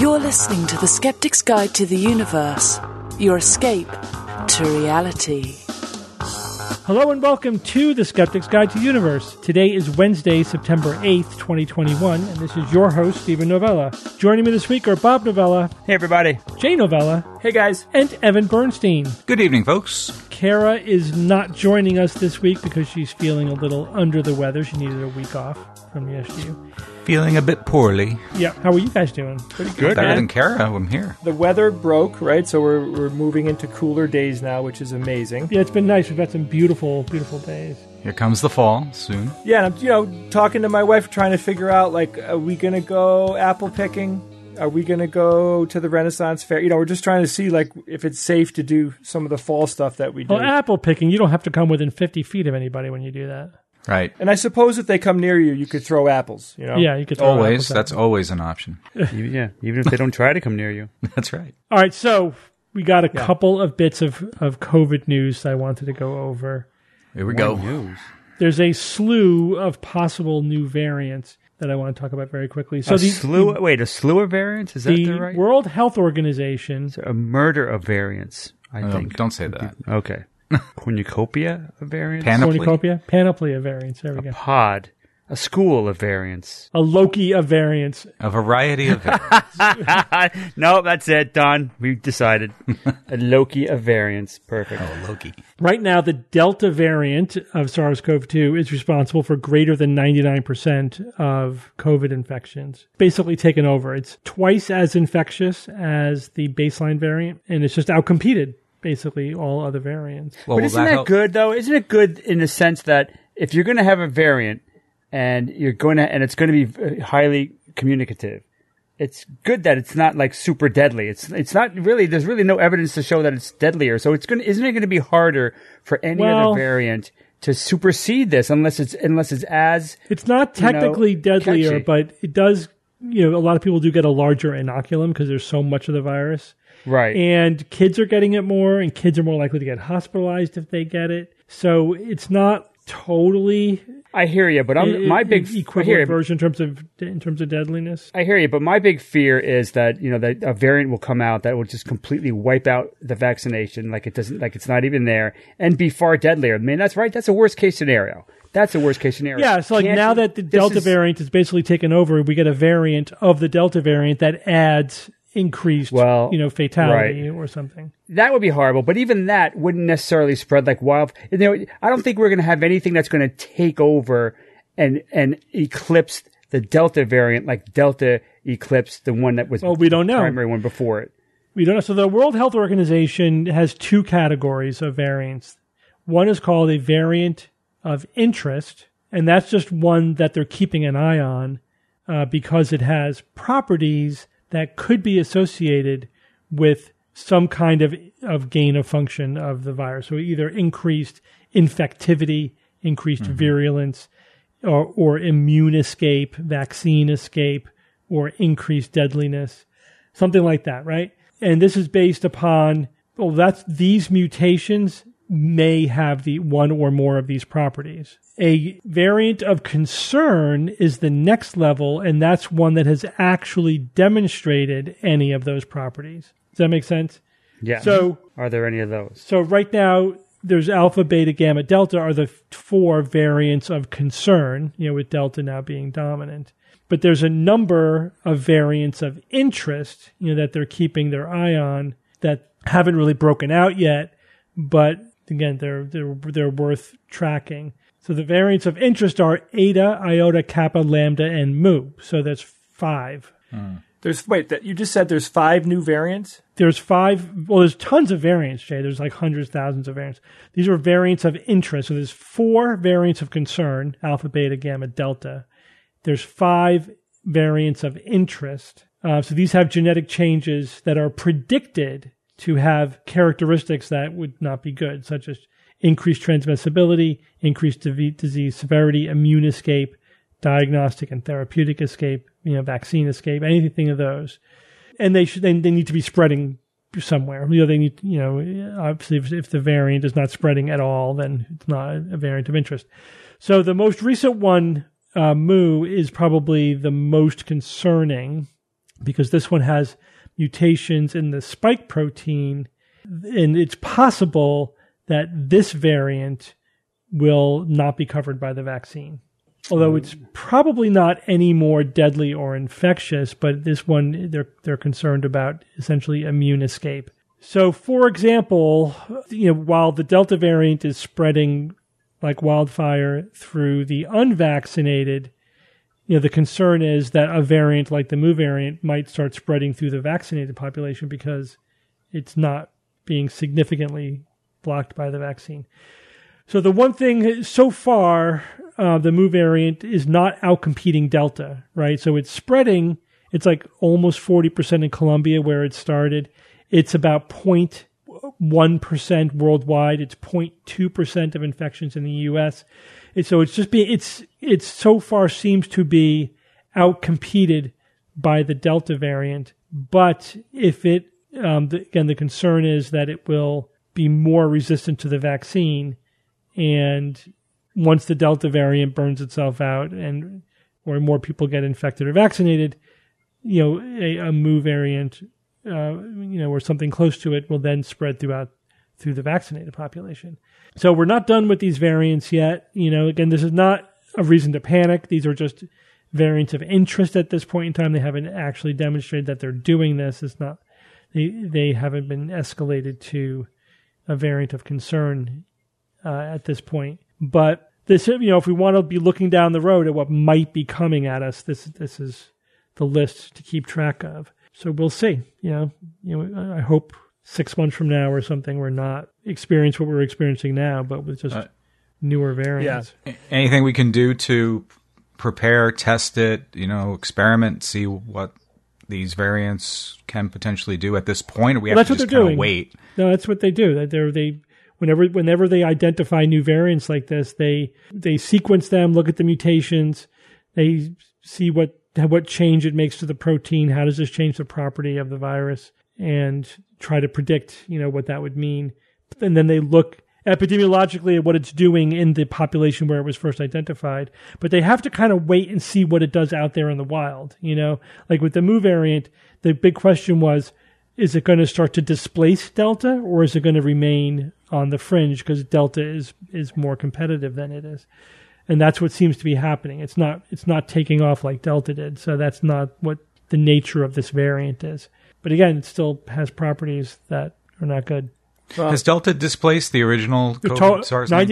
You're listening to The Skeptic's Guide to the Universe, your escape to reality. Hello and welcome to The Skeptic's Guide to the Universe. Today is Wednesday, September 8th, 2021, and this is your host, Stephen Novella. Joining me this week are Bob Novella. Hey, everybody. Jay Novella. Hey, guys. And Evan Bernstein. Good evening, folks. Kara is not joining us this week because she's feeling a little under the weather. She needed a week off from the SGU. Feeling a bit poorly. Yeah. How are you guys doing? Pretty good. Better than Kara. I'm here. The weather broke, right? So we're moving into cooler days now, which is amazing. Yeah, it's been nice. We've had some beautiful, beautiful days. Here comes the fall soon. Yeah, and I'm, talking to my wife, trying to figure out, are we going to go apple picking? Are we going to go to the Renaissance Fair? We're just trying to see, if it's safe to do some of the fall stuff that we do. Well, apple picking, you don't have to come within 50 feet of anybody when you do that. Right. And I suppose if they come near you, you could throw apples, Yeah, you could throw Always. apples. That's always an option. Yeah, even if they don't try to come near you. That's right. All right, so we got a couple of bits of COVID news that I wanted to go over. Here we go. News. There's a slew of possible new variants that I want to talk about very quickly. So A slew of variants? Is that the right? World Health Organization. A murder of variants, I think. Don't say that. Okay. Cornucopia of variants? Panoply of variants. There we go. Pod. A school of variants. A Loki of variants. A variety of variants. No, that's it. Done. We decided. A Loki of variants. Perfect. Oh, Loki. Right now, the Delta variant of SARS-CoV-2 is responsible for greater than 99% of COVID infections. Basically taken over. It's twice as infectious as the baseline variant, and it's just outcompeted basically all other variants. Well, But isn't that good, though? Isn't it good in the sense that if you're going to have a variant and it's going to be highly communicative, it's good that it's not super deadly. It's not really. There's really no evidence to show that it's deadlier. So isn't it going to be harder for any other variant to supersede this unless it's as it's not technically deadlier, catchy. but it does. A lot of people do get a larger inoculum because there's so much of the virus. Right. And kids are getting it more, and kids are more likely to get hospitalized if they get it. So it's not totally. I hear you, but my big equivalent version in terms of deadliness. I hear you, but my big fear is that that a variant will come out that will just completely wipe out the vaccination, it's not even there, and be far deadlier. I mean, that's right. That's a worst case scenario. That's a worst case scenario. Yeah, so now that the Delta variant is basically taken over, we get a variant of the Delta variant that adds increased, fatality or something. That would be horrible, but even that wouldn't necessarily spread like wild. I don't think we're going to have anything that's going to take over and eclipse the Delta variant like Delta eclipsed the one that was we don't know. The primary one before it. We don't know. So the World Health Organization has two categories of variants. One is called a variant of interest, and that's just one that they're keeping an eye on because it has properties that could be associated with some kind of gain of function of the virus. So either increased infectivity, increased virulence, or immune escape, vaccine escape, or increased deadliness, something like that, right? And this is based upon, these mutations may have the one or more of these properties. A variant of concern is the next level, and that's one that has actually demonstrated any of those properties. Does that make sense? Yeah. So, are there any of those? So right now, there's alpha, beta, gamma, delta are the four variants of concern, with delta now being dominant. But there's a number of variants of interest, that they're keeping their eye on that haven't really broken out yet, but again, they're worth tracking. So the variants of interest are Eta, Iota, Kappa, Lambda, and Mu. So that's 5. You just said there's 5 new variants? There's 5. Well, there's tons of variants, Jay. There's hundreds, thousands of variants. These are variants of interest. So there's 4 variants of concern, alpha, beta, gamma, delta. There's 5 variants of interest. So these have genetic changes that are predicted to have characteristics that would not be good, such as increased transmissibility, increased disease severity, immune escape, diagnostic and therapeutic escape, vaccine escape, anything of those. And they need to be spreading somewhere. They need, obviously if the variant is not spreading at all, then it's not a variant of interest. So the most recent one, Mu, is probably the most concerning because this one has mutations in the spike protein, and it's possible that this variant will not be covered by the vaccine. Although it's probably not any more deadly or infectious, but this one they're concerned about essentially immune escape. So, for example, while the Delta variant is spreading like wildfire through the unvaccinated, the concern is that a variant like the Mu variant might start spreading through the vaccinated population because it's not being significantly blocked by the vaccine. So the one thing so far, the Mu variant is not outcompeting Delta, right? So it's spreading. It's like almost 40% in Colombia where it started. It's about 0.1% worldwide. It's 0.2% of infections in the U.S. And so it's so far seems to be outcompeted by the Delta variant. But if it, again, the concern is that it will be more resistant to the vaccine. And once the Delta variant burns itself out or more people get infected or vaccinated, a Mu variant, or something close to it will then spread through the vaccinated population. So we're not done with these variants yet. Again, this is not a reason to panic. These are just variants of interest at this point in time. They haven't actually demonstrated that they're doing this. It's not, they haven't been escalated to a variant of concern at this point. But this, if we want to be looking down the road at what might be coming at us, this is the list to keep track of. So we'll see. I hope 6 months from now or something we're not experience what we're experiencing now, but with just newer variants. Yeah. Anything we can do to prepare, test it, experiment, see what these variants can potentially do at this point, or we have to just kind of wait? No, that's what they do. Whenever they identify new variants like this, they sequence them, look at the mutations, they see what change it makes to the protein, how does this change the property of the virus, and try to predict, what that would mean. And then they look epidemiologically at what it's doing in the population where it was first identified. But they have to kind of wait and see what it does out there in the wild. Like with the Mu variant, the big question was, is it going to start to displace Delta, or is it going to remain on the fringe because Delta is more competitive than it is? And that's what seems to be happening. It's not taking off like Delta did. So that's not what the nature of this variant is. But again, it still has properties that are not good. Has Delta displaced the original COVID SARS-CoV-2?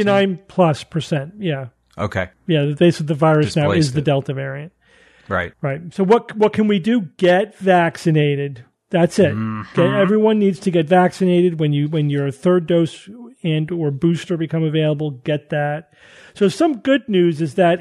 99+%, yeah. Okay. Yeah, the virus now is the Delta variant. Right. Right. So what can we do? Get vaccinated. That's it. Mm-hmm. Everyone needs to get vaccinated. When your third dose and or booster become available, get that. So some good news is that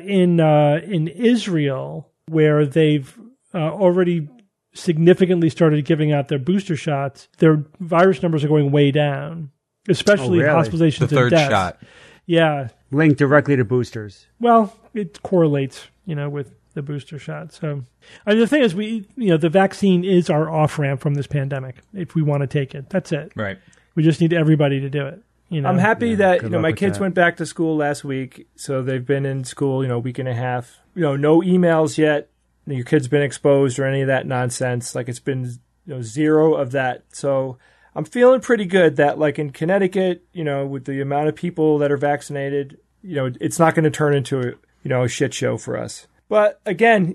in Israel, where they've already significantly started giving out their booster shots, their virus numbers are going way down, especially hospitalizations and deaths. The third shot. Yeah. Linked directly to boosters. Well, it correlates, with the booster shot. So, the thing is, the vaccine is our off-ramp from this pandemic if we want to take it. That's it. Right. We just need everybody to do it. I'm happy that my kids went back to school last week, so they've been in school, a week and a half. No emails yet. Your kid's been exposed or any of that nonsense. Like it's been zero of that. So I'm feeling pretty good that like in Connecticut, with the amount of people that are vaccinated, it's not going to turn into a shit show for us. But again,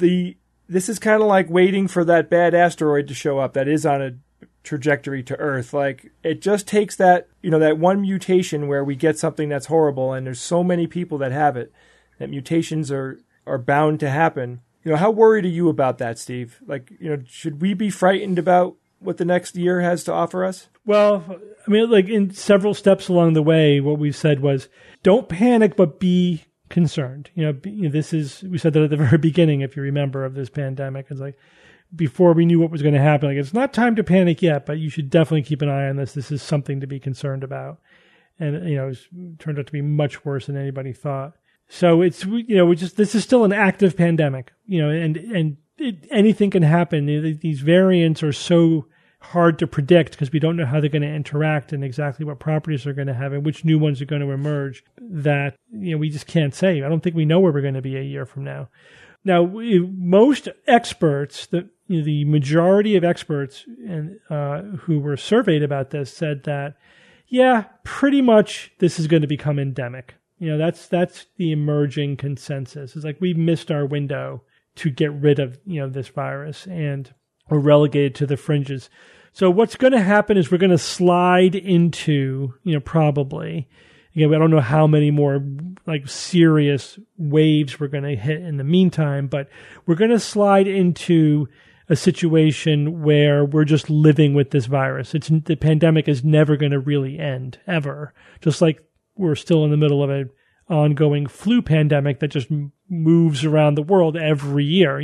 this is kind of like waiting for that bad asteroid to show up that is on a trajectory to Earth. Like it just takes that that one mutation where we get something that's horrible, and there's so many people that have it that mutations are bound to happen. How worried are you about that, Steve? Like, should we be frightened about what the next year has to offer us? Well, like in several steps along the way, what we said was don't panic, but be concerned. We said that at the very beginning, if you remember, of this pandemic. It's like before we knew what was going to happen, like it's not time to panic yet, but you should definitely keep an eye on this. This is something to be concerned about. And, it turned out to be much worse than anybody thought. So it's, this is still an active pandemic, and anything can happen. These variants are so hard to predict because we don't know how they're going to interact and exactly what properties they're going to have and which new ones are going to emerge that, we just can't say. I don't think we know where we're going to be a year from now. Now, most experts, the majority of experts and who were surveyed about this said that, yeah, pretty much this is going to become endemic. That's the emerging consensus. It's like we've missed our window to get rid of, this virus, and we're relegated to the fringes. So what's going to happen is we're going to slide into, probably, again, I don't know how many more like serious waves we're going to hit in the meantime, but we're going to slide into a situation where we're just living with this virus. The pandemic is never going to really end, ever. Just like we're still in the middle of an ongoing flu pandemic that just moves around the world every year,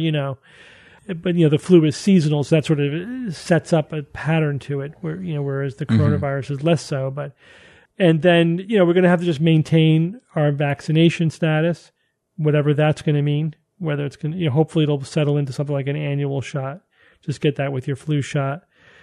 But, the flu is seasonal, so that sort of sets up a pattern to it, where, whereas the coronavirus is less so. And then, we're going to have to just maintain our vaccination status, whatever that's going to mean, whether it's going to, hopefully it'll settle into something like an annual shot. Just get that with your flu shot.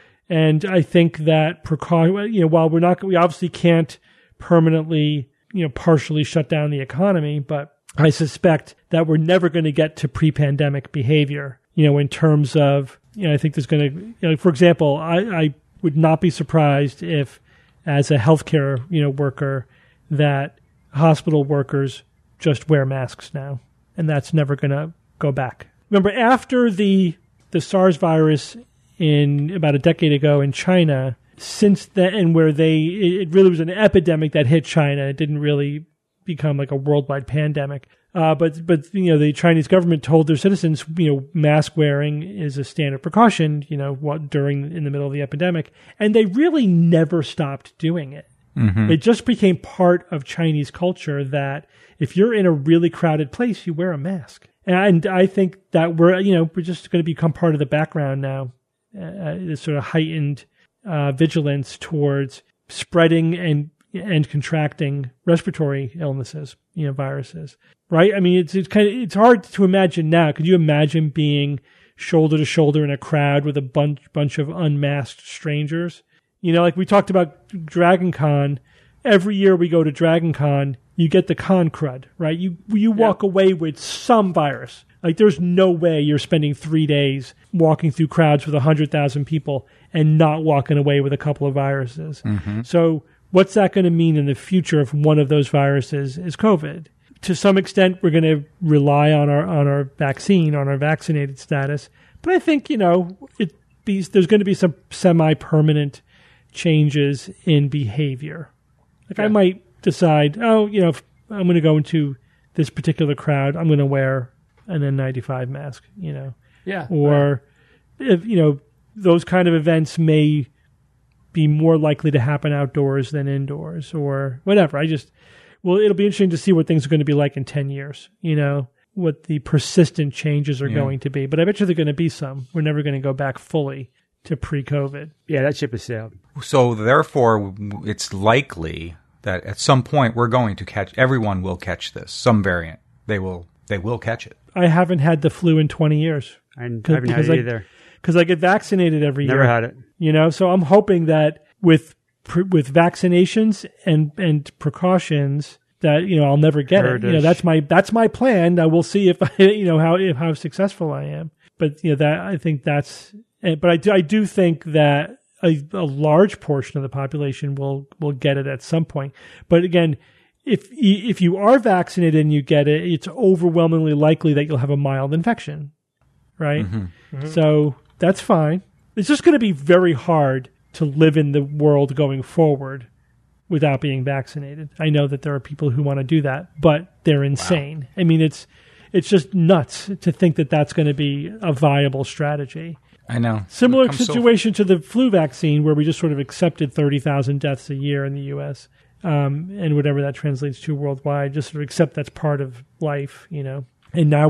And I think that while we obviously can't permanently, partially shut down the economy, but I suspect that we're never going to get to pre-pandemic behavior. In terms of, I think there's going to, for example, I would not be surprised if, as a healthcare, worker, that hospital workers just wear masks now, and that's never going to go back. Remember, after the SARS virus in about a decade ago in China, since then, and where it really was an epidemic that hit China, it didn't really become like a worldwide pandemic. But the Chinese government told their citizens, mask wearing is a standard precaution, in the middle of the epidemic, and they really never stopped doing it. Mm-hmm. It just became part of Chinese culture that if you're in a really crowded place, you wear a mask. And I think that we're just going to become part of the background now, this sort of heightened vigilance towards spreading and contracting respiratory illnesses, viruses, right? I mean, it's hard to imagine now. Could you imagine being shoulder to shoulder in a crowd with a bunch of unmasked strangers? Like we talked about Dragon Con. Every year we go to Dragon Con, you get the con crud, right? You walk away with some virus. Like there's no way you're spending 3 days walking through crowds with 100,000 people and not walking away with a couple of viruses. Mm-hmm. So what's that going to mean in the future if one of those viruses is COVID? To some extent, we're going to rely on our vaccine, on our vaccinated status. But I think, there's going to be some semi-permanent changes in behavior. Like I might decide, if I'm going to go into this particular crowd, I'm going to wear an N95 mask, Yeah. Or, if those kind of events may be more likely to happen outdoors than indoors or whatever. It'll be interesting to see what things are going to be like in 10 years, what the persistent changes are going to be. But I bet you there are going to be some. We're never going to go back fully to pre-COVID. Yeah, that ship has sailed. So therefore, it's likely that at some point everyone will catch this, some variant. They will catch it. I haven't had the flu in 20 years. I haven't had it either. Because I get vaccinated every year. Never had it. So I'm hoping that with vaccinations and precautions that I'll never get it. That's my plan. I will see if how successful I am. But I think that's. But I do think that a large portion of the population will get it at some point. But again, if you are vaccinated and you get it, it's overwhelmingly likely that you'll have a mild infection, right? Mm-hmm. Mm-hmm. So that's fine. It's just going to be very hard to live in the world going forward without being vaccinated. I know that there are people who want to do that, but they're insane. Wow. I mean, it's just nuts to think that that's going to be a viable strategy. I know. Similar situation to the flu vaccine, where we just sort of accepted 30,000 deaths a year in the U.S., and whatever that translates to worldwide, just sort of accept that's part of life, And now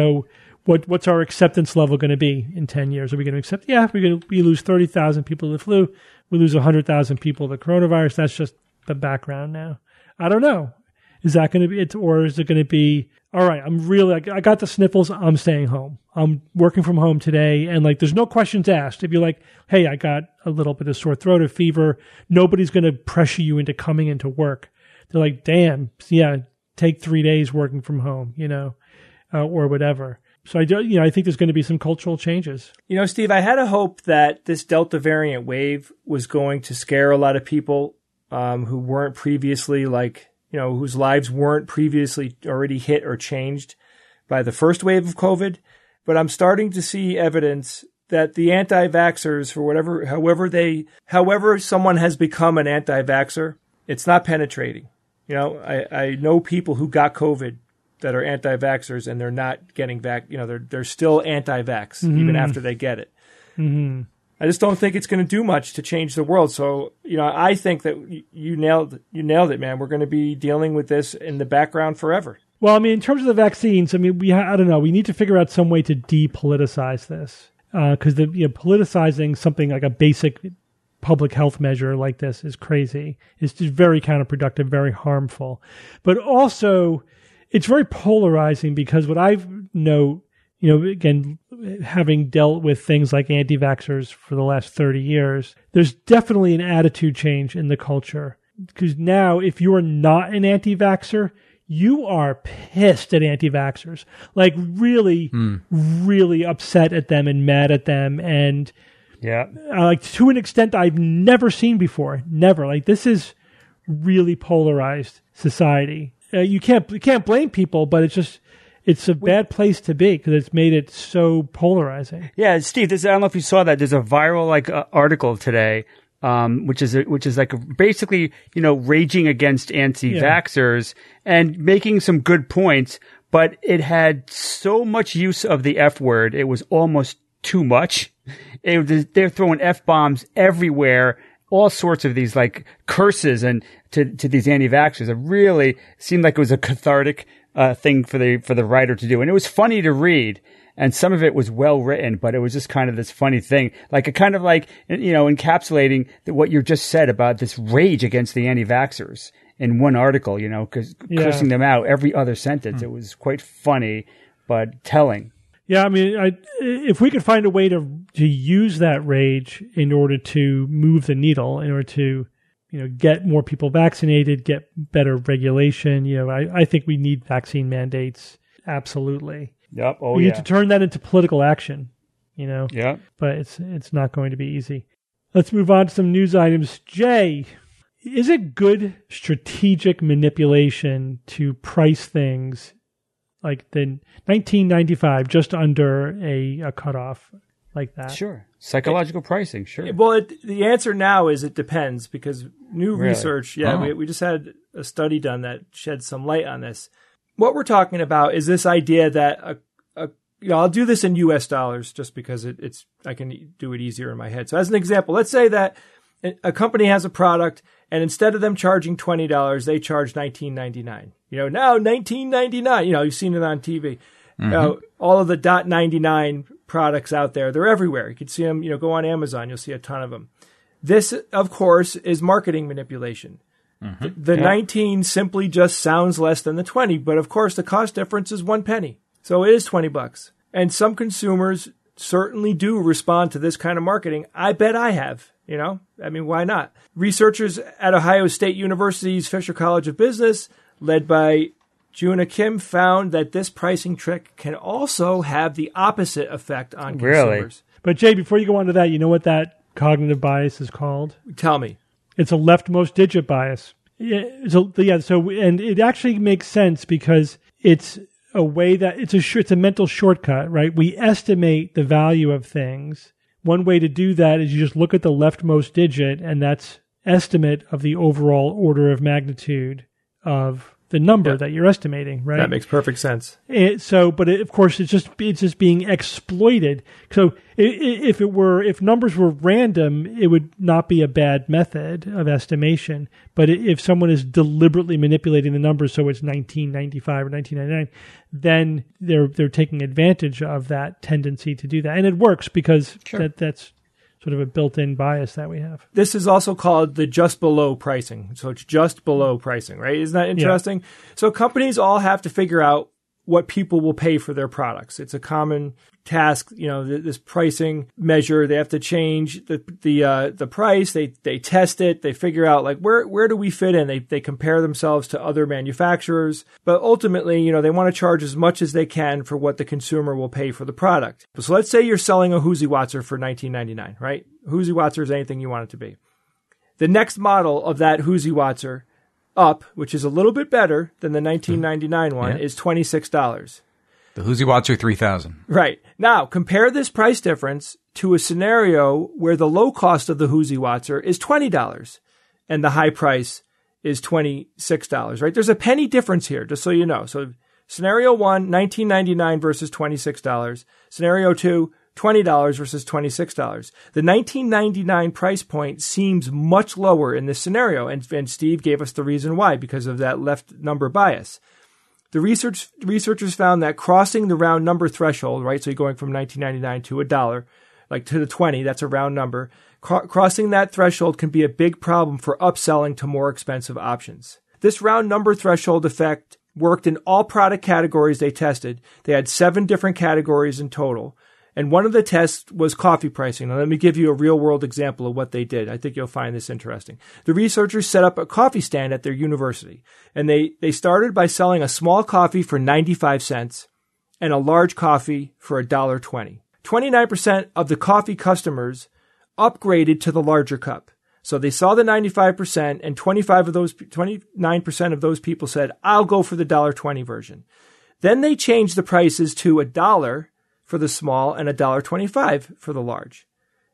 what's our acceptance level going to be in 10 years? Are we going to accept? Yeah, we lose 30,000 people to the flu. We lose 100,000 people to the coronavirus. That's just the background now. I don't know. Is that going to be it, or is it going to be, all right, I got the sniffles, I'm staying home. I'm working from home today, and there's no questions asked. If you're like, hey, I got a little bit of sore throat or fever, nobody's going to pressure you into coming into work. They're like, damn, yeah, take 3 days working from home, or whatever. So I think there's going to be some cultural changes. Steve, I had a hope that this Delta variant wave was going to scare a lot of people who weren't previously whose lives weren't previously already hit or changed by the first wave of COVID. But I'm starting to see evidence that the anti-vaxxers, for however someone has become an anti-vaxxer, it's not penetrating. I know people who got COVID that are anti-vaxxers and they're not getting they're still anti-vax even after they get it. Mm-hmm. I just don't think it's going to do much to change the world. So, I think that you nailed it, man. We're going to be dealing with this in the background forever. Well, in terms of the vaccines, I don't know. We need to figure out some way to depoliticize this because politicizing something like a basic public health measure like this is crazy. It's just very counterproductive, very harmful. But also, it's very polarizing because what I've again, having dealt with things like anti-vaxxers for the last 30 years, there's definitely an attitude change in the culture. Because now, if you are not an anti-vaxxer, you are pissed at anti-vaxxers. Like really, really upset at them and mad at them. And to an extent I've never seen before. Never. Like this is really polarized society. You can't blame people, but it's a bad place to be because it's made it so polarizing. Yeah, Steve, I don't know if you saw that. There's a viral article today, which is like basically raging against anti-vaxxers and making some good points, but it had so much use of the F word, it was almost too much. They're throwing F-bombs everywhere. All sorts of these like curses and to these anti-vaxxers. It really seemed like it was a cathartic thing for the writer to do, and it was funny to read. And some of it was well written, but it was just kind of this funny thing, like a kind of like encapsulating what you just said about this rage against the anti-vaxxers in one article. Because cursing them out every other sentence. It was quite funny, but telling. Yeah, if we could find a way to use that rage in order to move the needle, in order to, get more people vaccinated, get better regulation, I think we need vaccine mandates. Absolutely. Yep. We need to turn that into political action, Yeah. But it's not going to be easy. Let's move on to some news items. Jay, is it good strategic manipulation to price things like the 1995, just under a cutoff like that? Sure. Psychological pricing, sure. Well, the answer now is it depends because new research, we just had a study done that shed some light on this. What we're talking about is this idea that I'll do this in U.S. dollars just because I can do it easier in my head. So as an example, let's say that a company has a product and instead of them charging $20, they charge $19.99. Now $19.99. You've seen it on TV. All of the .99 products out there, they're everywhere. You can see them. Go on Amazon, you'll see a ton of them. This, of course, is marketing manipulation. The 19 simply just sounds less than the 20, but of course the cost difference is 1 penny. So it is $20. And some consumers certainly do respond to this kind of marketing. I bet I have. Why not? Researchers at Ohio State University's Fisher College of Business, led by Juna Kim, found that this pricing trick can also have the opposite effect on consumers. Really? But Jay, before you go on to that, you know what that cognitive bias is called? Tell me. It's a leftmost digit bias. So and it actually makes sense because it's a way that it's a mental shortcut, right? We estimate the value of things. One way to do that is you just look at the leftmost digit, and that's estimate of the overall order of magnitude of the number that you're estimating, right? That makes perfect sense. Of course, it's just being exploited. So if numbers were random, it would not be a bad method of estimation. But if someone is deliberately manipulating the numbers, so it's 1995 or 1999, then they're taking advantage of that tendency to do that, and it works because that's sort of a built-in bias that we have. This is also called the just below pricing. So it's just below pricing, right? Isn't that interesting? Yeah. So companies all have to figure out what people will pay for their products. It's a common task, this pricing measure. They have to change the price. They test it. They figure out like where do we fit in? They compare themselves to other manufacturers, but ultimately, they want to charge as much as they can for what the consumer will pay for the product. So let's say you're selling a Huzy-Watzer for $19.99, right? Huzy-Watzer is anything you want it to be. The next model of that Huzy-Watzer up, which is a little bit better than the $19.99 one, is $26. The Huzy-Watzer 3000. Right. Now, compare this price difference to a scenario where the low cost of the Huzy-Watzer is $20 and the high price is $26, right? There's a penny difference here, just so you know. So scenario 1, $19.99 versus $26. Scenario 2, $20 versus $26. The $19.99 price point seems much lower in this scenario, and Steve gave us the reason why, because of that left number bias. The researchers found that crossing the round number threshold, right, so you're going from $19.99 to $1, like to the 20, that's a round number, crossing that threshold can be a big problem for upselling to more expensive options. This round number threshold effect worked in all product categories they tested. They had 7 different categories in total. And one of the tests was coffee pricing. Now, let me give you a real-world example of what they did. I think you'll find this interesting. The researchers set up a coffee stand at their university, and they started by selling a small coffee for 95 cents and a large coffee for $1.20. 29% of the coffee customers upgraded to the larger cup. So they saw the 95%, and 29% of those people said, I'll go for the $1.20 version. Then they changed the prices to $1 for the small and $1.25 for the large.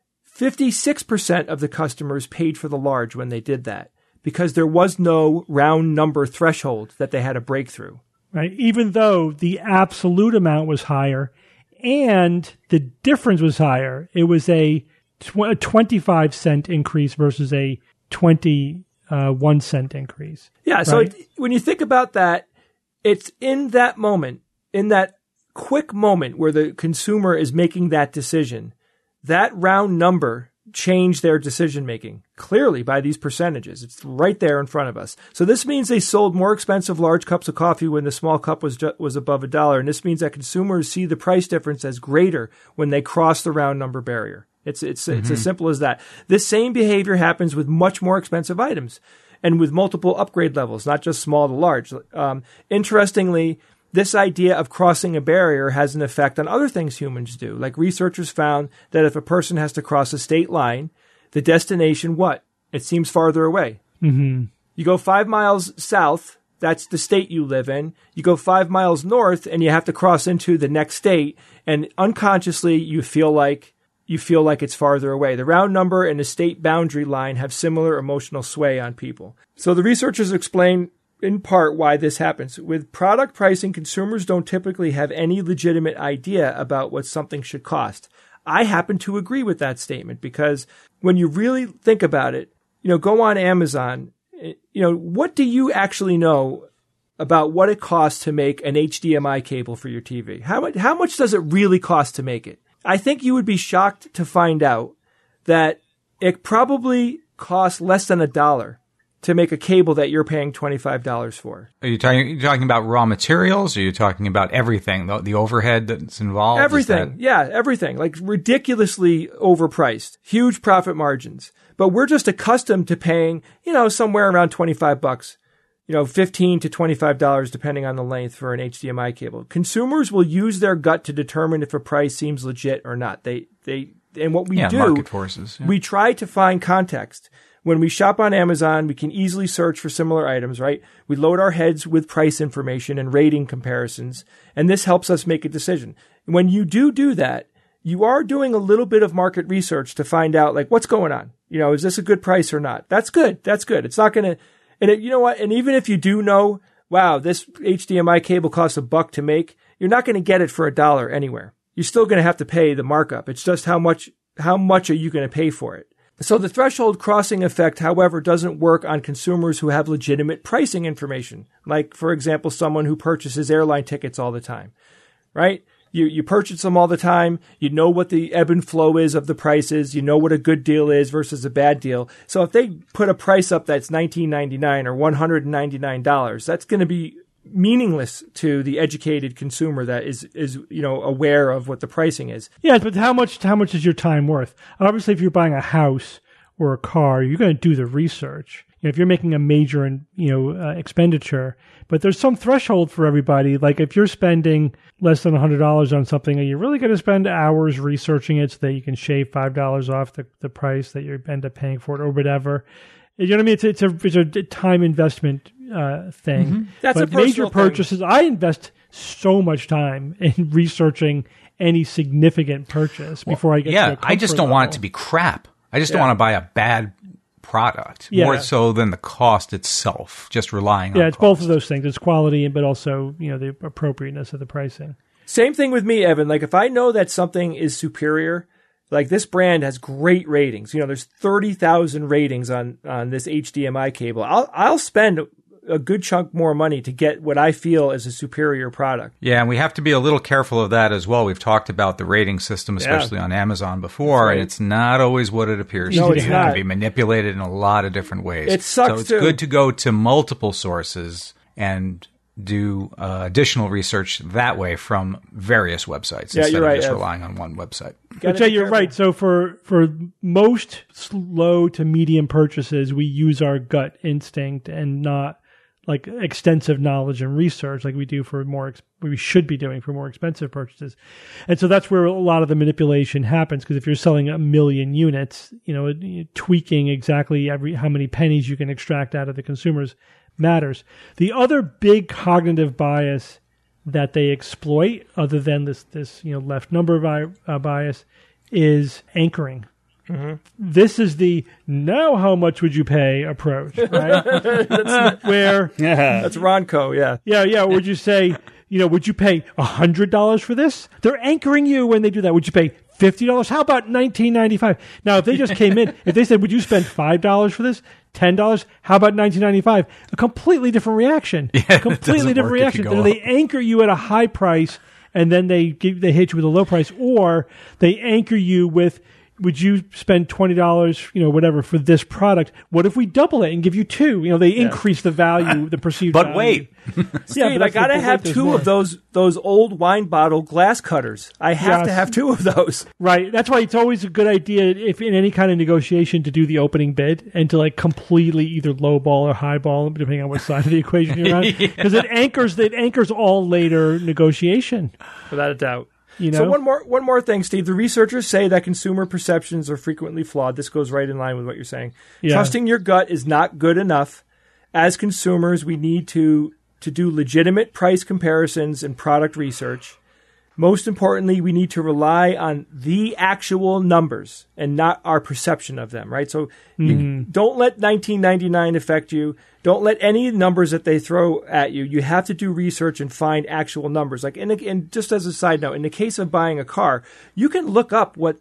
56% of the customers paid for the large when they did that because there was no round number threshold that they had to break through. Right. Even though the absolute amount was higher and the difference was higher, it was a 25-cent increase versus a 21-cent increase. Yeah. Right? So when you think about that, it's in that moment, in that quick moment where the consumer is making that decision, that round number changed their decision making clearly by these percentages. It's right there in front of us. So this means they sold more expensive large cups of coffee when the small cup was above $1, and this means that consumers see the price difference as greater when they cross the round number barrier. It's as simple as that. This same behavior happens with much more expensive items and with multiple upgrade levels, not just small to large. Interestingly, this idea of crossing a barrier has an effect on other things humans do. Like researchers found that if a person has to cross a state line, the destination, it seems farther away. Mm-hmm. You go 5 miles south, that's the state you live in. You go 5 miles north and you have to cross into the next state, and unconsciously you feel like it's farther away. The round number and the state boundary line have similar emotional sway on people. So the researchers explain in part why this happens. With product pricing, consumers don't typically have any legitimate idea about what something should cost. I happen to agree with that statement because when you really think about it, go on Amazon, what do you actually know about what it costs to make an HDMI cable for your TV? How much does it really cost to make it? I think you would be shocked to find out that it probably costs less than $1 to make a cable that you're paying $25 for. Are you talking about raw materials? Or are you talking about everything, the overhead that's involved? Everything. Yeah, everything. Like ridiculously overpriced, huge profit margins. But we're just accustomed to paying, somewhere around $25, $15 to $25 depending on the length for an HDMI cable. Consumers will use their gut to determine if a price seems legit or not. And what we do, market forces. Yeah. We try to find context. When we shop on Amazon, we can easily search for similar items, right? We load our heads with price information and rating comparisons, and this helps us make a decision. When you do that, you are doing a little bit of market research to find out, like, what's going on? Is this a good price or not? That's good. It's not going to, and you know what? And even if you do know, wow, this HDMI cable costs $1 to make, you're not going to get it for $1 anywhere. You're still going to have to pay the markup. It's just how much are you going to pay for it? So the threshold crossing effect, however, doesn't work on consumers who have legitimate pricing information. Like, for example, someone who purchases airline tickets all the time, right? You purchase them all the time. You know what the ebb and flow is of the prices. You know what a good deal is versus a bad deal. So if they put a price up that's $19.99 or $199, that's going to be meaningless to the educated consumer that is aware of what the pricing is. Yeah, but how much is your time worth? Obviously, if you're buying a house or a car, you're going to do the research. If you're making a major expenditure, but there's some threshold for everybody. Like if you're spending less than $100 on something, are you really going to spend hours researching it so that you can shave $5 off the price that you end up paying for it or whatever? You know what I mean? It's a time investment thing. Mm-hmm. That's but a personal major purchases, thing. I invest so much time in researching any significant purchase before I get to a comfort I just don't want it level. to be crap. I just don't want to buy a bad product, more so than the cost itself, just relying on it's cost. both of those things. It's quality, but also, the appropriateness of the pricing. Same thing with me, Evan. Like if I know that something is superior, like this brand has great ratings. There's 30,000 ratings on this HDMI cable. I'll spend a good chunk more money to get what I feel is a superior product. Yeah, and we have to be a little careful of that as well. We've talked about the rating system, especially on Amazon before, right. and it's not always what it appears No, to be. it's It not. can be manipulated in a lot of different ways. It sucks, so it's too. good to go to multiple sources and do additional research that way from various websites instead you're right, of just Ev. relying on one website. Gotta But yeah, be you're careful. right. So for most low to medium purchases, we use our gut instinct and not like extensive knowledge and research like we do for we should be doing for more expensive purchases. And so that's where a lot of the manipulation happens, because if you're selling 1 million units, tweaking exactly how many pennies you can extract out of the consumers matters. The other big cognitive bias that they exploit, other than this left number bias, is anchoring. Mm-hmm. This is the now how much would you pay approach, right? Where That's Ronco, yeah. yeah. Would you say, would you pay $100 for this? They're anchoring you when they do that. Would you pay $50? How about $19.95? Now, if they just came in, if they said, would you spend $5 for this? $10? How about $19.95? A completely different reaction. Yeah, Completely different reaction. They anchor you at a high price, and then they hit you with a low price, or they anchor you with, would you spend $20, whatever, for this product? What if we double it and give you two? They increase the value, the perceived But value. wait. Steve, but I gotta have two of those old wine bottle glass cutters. I have to have two of those. Right. That's why it's always a good idea, if in any kind of negotiation, to do the opening bid and to completely either lowball or highball, depending on what side of the equation you're on, because it anchors all later negotiation. Without a doubt. So one more thing, Steve. The researchers say that consumer perceptions are frequently flawed. This goes right in line with what you're saying. Yeah. Trusting your gut is not good enough. As consumers, we need to do legitimate price comparisons and product research. Most importantly, we need to rely on the actual numbers and not our perception of them, right? So you don't let $19.99 affect you. Don't let any numbers that they throw at you. You have to do research and find actual numbers. Like, and just as a side note, in the case of buying a car, you can look up what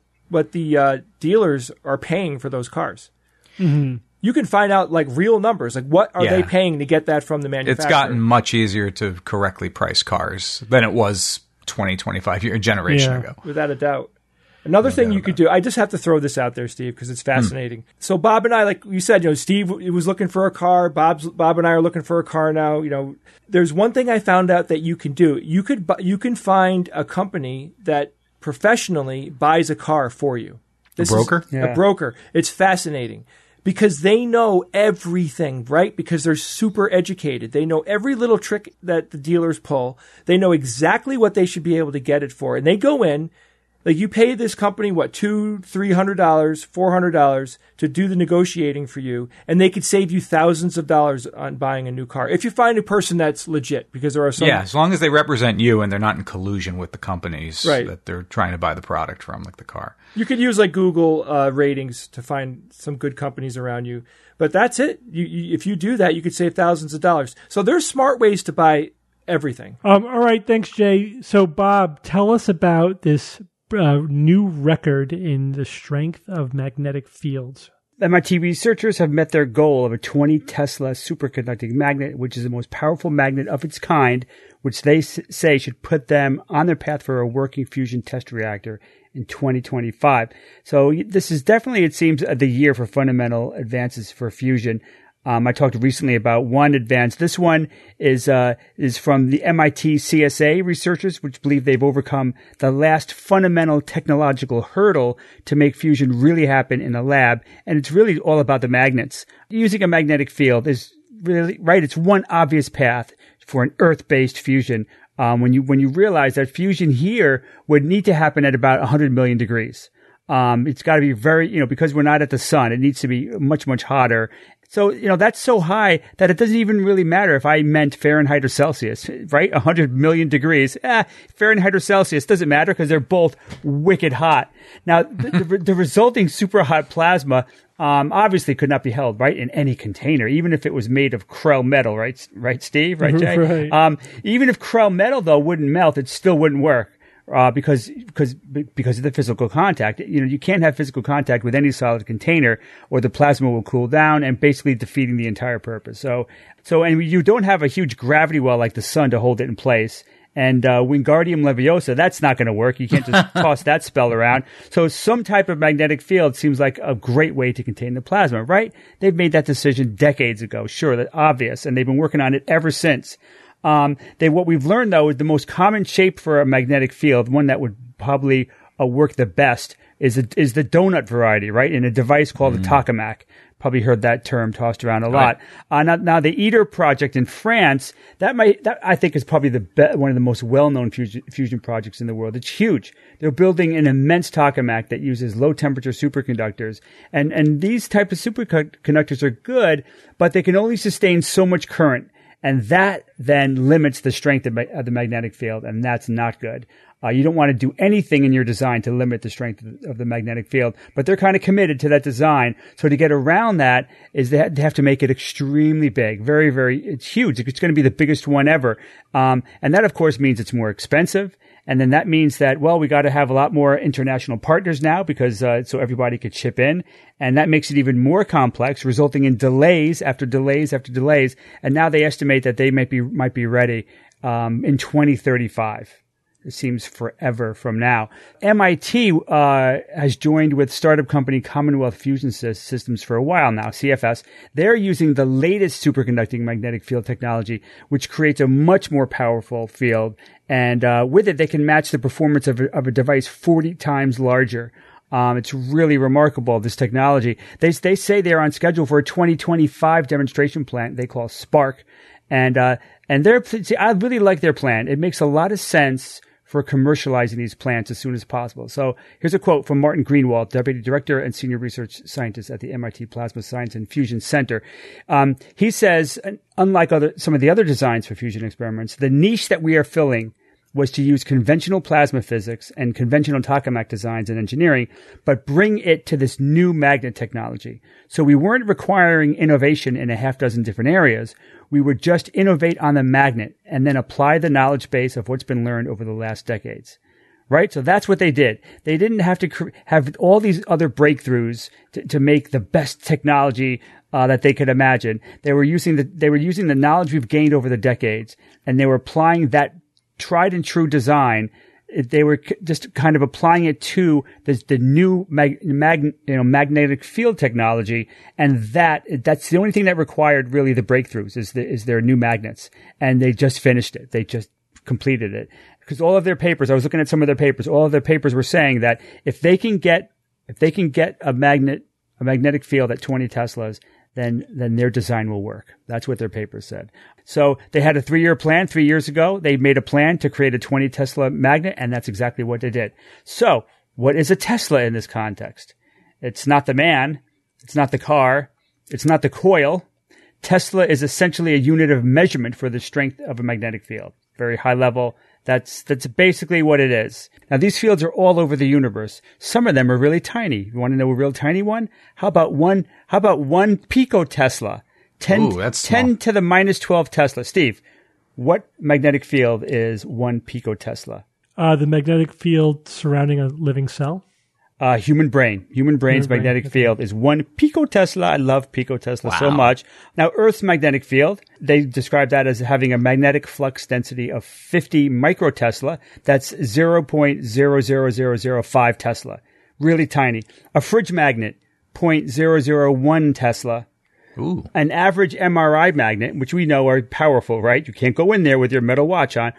the dealers are paying for those cars. Mm-hmm. You can find out real numbers. What are they paying to get that from the manufacturer? It's gotten much easier to correctly price cars than it was 25 year generation ago. Without a doubt. Another thing you could do, I just have to throw this out there, Steve, because it's fascinating. So Bob and I, like you said, Steve was looking for a car. Bob and I are looking for a car now. There's one thing I found out that you can do. You can find a company that professionally buys a car for you. A broker? A broker. It's fascinating. Because they know everything, right? Because they're super educated. They know every little trick that the dealers pull. They know exactly what they should be able to get it for. And they go in, you pay this company, $200, $300, $400 to do the negotiating for you. And they could save you thousands of dollars on buying a new car. If you find a person that's legit, because there are some. Yeah, as long as they represent you and they're not in collusion with the companies Right. that they're trying to buy the product from, like the car. You could use Google ratings to find some good companies around you, but that's it. If you do that, you could save thousands of dollars. So there's smart ways to buy everything. All right, thanks, Jay. So Bob, tell us about this new record in the strength of magnetic fields. MIT researchers have met their goal of a 20 Tesla superconducting magnet, which is the most powerful magnet of its kind, which they say should put them on their path for a working fusion test reactor in 2025. So this is definitely, it seems, the year for fundamental advances for fusion. I talked recently about one advance. This one is from the MIT CSA researchers, which believe they've overcome the last fundamental technological hurdle to make fusion really happen in a lab. And it's really all about the magnets. Using a magnetic field is really, right, it's one obvious path for an Earth-based fusion. When you realize that fusion here would need to happen at about 100 million degrees. It's got to be very, because we're not at the sun, it needs to be much, much hotter. So, that's so high that it doesn't even really matter if I meant Fahrenheit or Celsius, right? 100 million degrees. Fahrenheit or Celsius doesn't matter because they're both wicked hot. Now, the resulting super hot plasma, obviously could not be held, right, in any container, even if it was made of Krell metal, right, Steve? Right, Jay? Right. Even if Krell metal, though, wouldn't melt, it still wouldn't work. Because of the physical contact. You can't have physical contact with any solid container or the plasma will cool down and basically defeating the entire purpose. So you don't have a huge gravity well like the sun to hold it in place. And Wingardium Leviosa, that's not going to work. You can't just toss that spell around. So some type of magnetic field seems like a great way to contain the plasma, right? They've made that decision decades ago. Sure, that's obvious. And they've been working on it ever since. What we've learned, though, is the most common shape for a magnetic field, one that would probably work the best, is the donut variety, right? In a device called the tokamak. Probably heard that term tossed around a lot. Now the ITER project in France, that I think is probably one of the most well-known fusion projects in the world. It's huge. They're building an immense tokamak that uses low-temperature superconductors, and these type of superconductors are good, but they can only sustain so much current. And that then limits the strength of the magnetic field, and that's not good. You don't want to do anything in your design to limit the strength of the magnetic field, but they're kind of committed to that design. So to get around that is they have to make it extremely big, very, very, it's huge. It's going to be the biggest one ever. And that, of course, means it's more expensive. And then that means that, we got to have a lot more international partners now because so everybody could chip in. And that makes it even more complex, resulting in delays after delays after delays. And now they estimate that they might be ready in 2035. It seems forever from now. MIT has joined with startup company Commonwealth Fusion Systems for a while now, CFS. They're using the latest superconducting magnetic field technology, which creates a much more powerful field. And with it, they can match the performance of a device 40 times larger. It's really remarkable, this technology. They say they're on schedule for a 2025 demonstration plant they call Spark. And I really like their plan. It makes a lot of sense for commercializing these plants as soon as possible. So here's a quote from Martin Greenwald, Deputy Director and Senior Research Scientist at the MIT Plasma Science and Fusion Center. He says, unlike some of the other designs for fusion experiments, the niche that we are filling was to use conventional plasma physics and conventional tokamak designs and engineering, but bring it to this new magnet technology. So we weren't requiring innovation in a half dozen different areas. We would just innovate on the magnet and then apply the knowledge base of what's been learned over the last decades. Right? So that's what they did. They didn't have to have all these other breakthroughs to make the best technology that they could imagine. They were using the knowledge we've gained over the decades, and they were applying that tried and true design. They were just kind of applying it to the new magnetic field technology, and that's the only thing that required really the breakthroughs is their new magnets, and they just finished it. They just completed it because all of their papers. I was looking at some of their papers. All of their papers were saying that if they can get a magnetic field at 20 teslas, then their design will work. That's what their papers said. So they had a 3-year plan 3 years ago. They made a plan to create a 20 Tesla magnet, and that's exactly what they did. So what is a Tesla in this context? It's not the man. It's not the car. It's not the coil. Tesla is essentially a unit of measurement for the strength of a magnetic field. Very high level. That's basically what it is. Now, these fields are all over the universe. Some of them are really tiny. You want to know a real tiny one? How about one picotesla? 10 to the minus 12 Tesla. Steve, what magnetic field is 1 picotesla? The magnetic field surrounding a living cell. Human brain's magnetic field is 1 picotesla. I love picotesla so much. Now, Earth's magnetic field, they describe that as having a magnetic flux density of 50 microtesla. That's 0.00005 Tesla. Really tiny. A fridge magnet, 0.001 Tesla. Ooh. An average MRI magnet, which we know are powerful, right? You can't go in there with your metal watch on,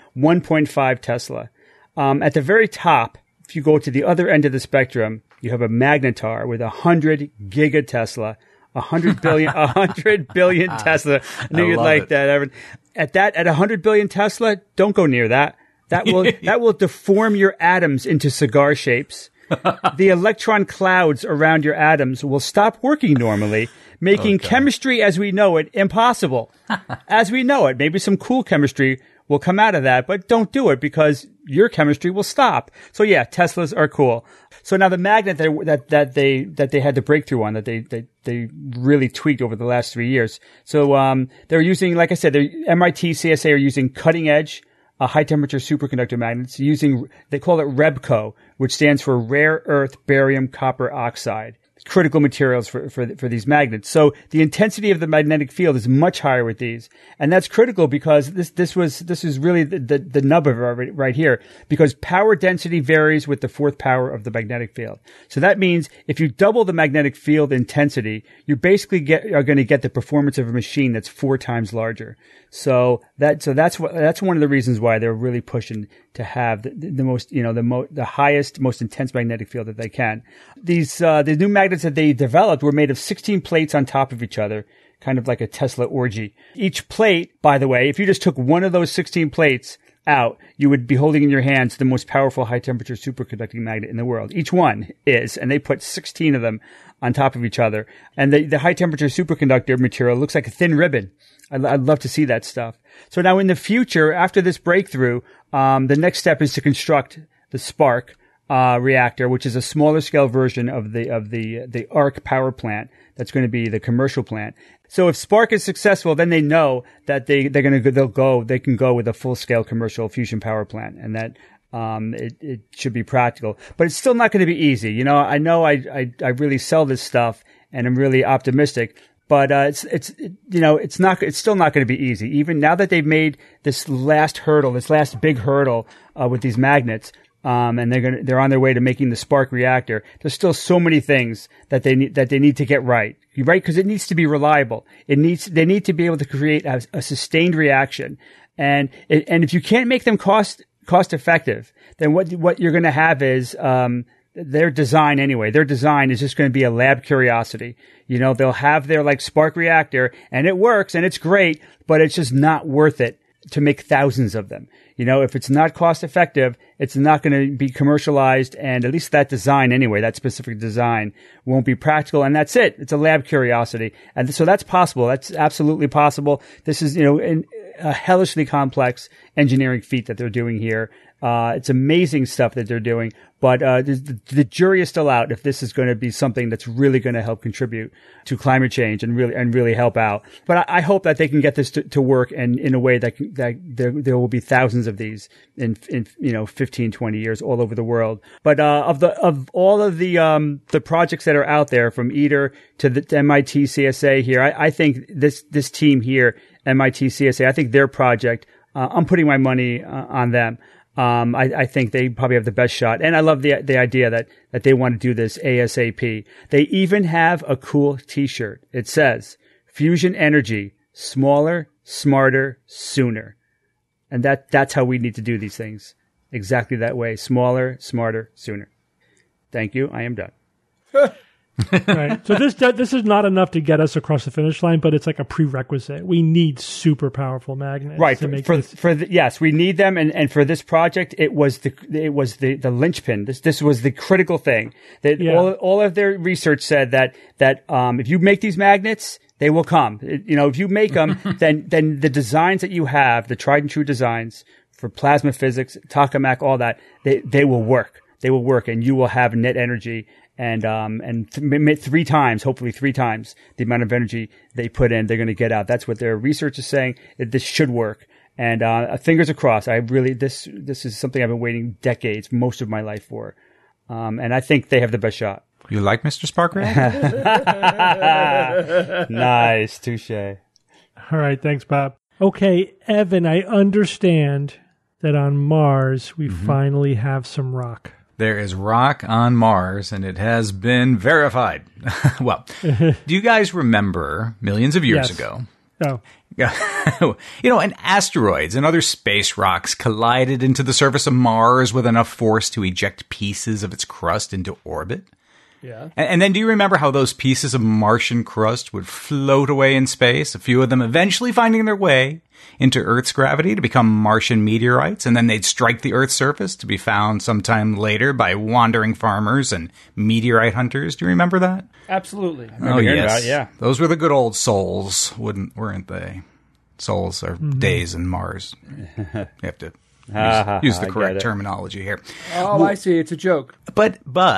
1.5 Tesla. At the very top, if you go to the other end of the spectrum, you have a magnetar with 100 gigatesla, 100 billion, 100 billion Tesla. I knew you'd like that, Evan. At 100 billion Tesla, don't go near that. That will deform your atoms into cigar shapes. The electron clouds around your atoms will stop working normally, making chemistry as we know it impossible. As we know it, maybe some cool chemistry will come out of that, but don't do it because your chemistry will stop. So yeah, Teslas are cool. So now the magnet that they had the breakthrough on, that they really tweaked over the last 3 years. So they're using, like I said, MIT, CSA are using cutting edge high temperature superconductor magnets they call it REBCO, which stands for rare earth barium copper oxide. Critical materials for these magnets. So the intensity of the magnetic field is much higher with these. And that's critical because this is really the nub of it right here, because power density varies with the fourth power of the magnetic field. So that means if you double the magnetic field intensity, you basically are going to get the performance of a machine that's 4 times larger. So that's one of the reasons why they're really pushing to have the most, the highest, most intense magnetic field that they can. The new magnets that they developed were made of 16 plates on top of each other, kind of like a Tesla orgy. Each plate, by the way, if you just took one of those 16 plates out, you would be holding in your hands the most powerful high temperature superconducting magnet in the world. Each one is, and they put 16 of them on top of each other. And the high temperature superconductor material looks like a thin ribbon. I'd love to see that stuff. So now in the future, after this breakthrough, the next step is to construct the Spark reactor, which is a smaller scale version of the ARC power plant. That's going to be the commercial plant. So if Spark is successful, then they know that they can go with a full scale commercial fusion power plant, and that it should be practical. But it's still not going to be easy. I know I really sell this stuff and I'm really optimistic. But it's still not going to be easy. Even now that they've made this last big hurdle with these magnets, and they're on their way to making the Spark reactor. There's still so many things that they need to get right, because it needs to be reliable. They need to be able to create a sustained reaction, and if you can't make them cost effective, then what you're going to have is their design anyway. Their design is just going to be a lab curiosity. They'll have their Spark reactor and it works and it's great, but it's just not worth it to make thousands of them. If it's not cost effective, it's not going to be commercialized, and at least that design anyway, that specific design won't be practical, and that's it. It's a lab curiosity. And so that's possible. That's absolutely possible. This is, a hellishly complex engineering feat that they're doing here. It's amazing stuff that they're doing, but the jury is still out if this is going to be something that's really going to help contribute to climate change and really help out. But I hope that they can get this to work, and in a way that there will be thousands of these in 15, 20 years all over the world. But of all of the projects that are out there, from ITER to the MIT CSA here, I think this team here, MIT CSA, I think their project, I'm putting my money on them. I think they probably have the best shot. And I love the idea that they want to do this ASAP. They even have a cool t-shirt. It says, Fusion Energy, smaller, smarter, sooner. And that's how we need to do these things. Exactly that way. Smaller, smarter, sooner. Thank you. I am done. Right. So this is not enough to get us across the finish line, but it's like a prerequisite. We need super powerful magnets. Right. To make Yes, we need them. And for this project, it was the linchpin. This was the critical thing. That all of their research said that if you make these magnets, they will come. If you make them, then the designs that you have, the tried and true designs for plasma physics, tokamak, all that, they will work. They will work, and you will have net energy and hopefully three times the amount of energy they put in, they're going to get out. That's what their research is saying. This should work. And fingers crossed. This is something I've been waiting decades, most of my life for. And I think they have the best shot. You like Mr. Spark Ray? Nice. Touche. All right. Thanks, Bob. Okay, Evan, I understand that on Mars we finally have some rock. There is rock on Mars, and it has been verified. Well, do you guys remember millions of years ago? Oh. And asteroids and other space rocks collided into the surface of Mars with enough force to eject pieces of its crust into orbit? Yeah. And then do you remember how those pieces of Martian crust would float away in space, a few of them eventually finding their way into Earth's gravity to become Martian meteorites, and then they'd strike the Earth's surface to be found sometime later by wandering farmers and meteorite hunters? Do you remember that? Absolutely. Oh, yes. About it, yeah. Those were the good old souls, weren't they? Souls are days in Mars. You have to use the correct terminology here. Oh, I see. It's a joke. But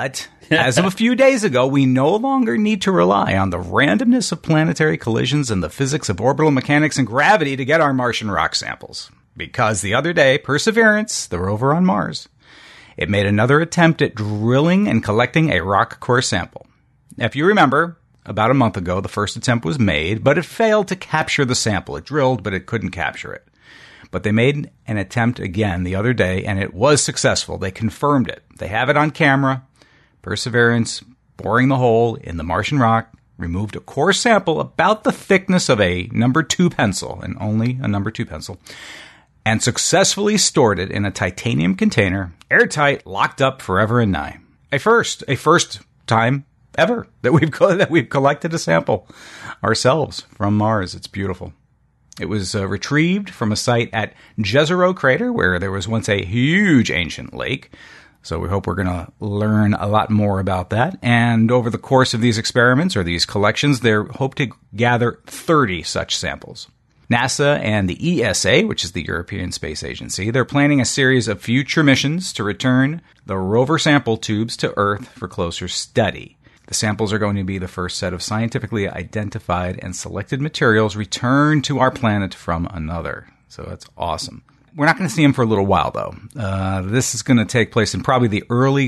as of a few days ago, we no longer need to rely on the randomness of planetary collisions and the physics of orbital mechanics and gravity to get our Martian rock samples. Because the other day, Perseverance, the rover on Mars, it made another attempt at drilling and collecting a rock core sample. If you remember, about a month ago, the first attempt was made, but it failed to capture the sample. It drilled, but it couldn't capture it. But they made an attempt again the other day, and it was successful. They confirmed it. They have it on camera. Perseverance, boring the hole in the Martian rock, removed a core sample about the thickness of a number 2 pencil, and only a number 2 pencil, and successfully stored it in a titanium container, airtight, locked up forever and nigh. A first time ever that we've collected a sample ourselves from Mars. It's beautiful. It was retrieved from a site at Jezero Crater, where there was once a huge ancient lake. So we hope we're going to learn a lot more about that. And over the course of these experiments or these collections, they hope to gather 30 such samples. NASA and the ESA, which is the European Space Agency, they're planning a series of future missions to return the rover sample tubes to Earth for closer study. The samples are going to be the first set of scientifically identified and selected materials returned to our planet from another. So that's awesome. We're not going to see them for a little while, though. This is going to take place in probably the early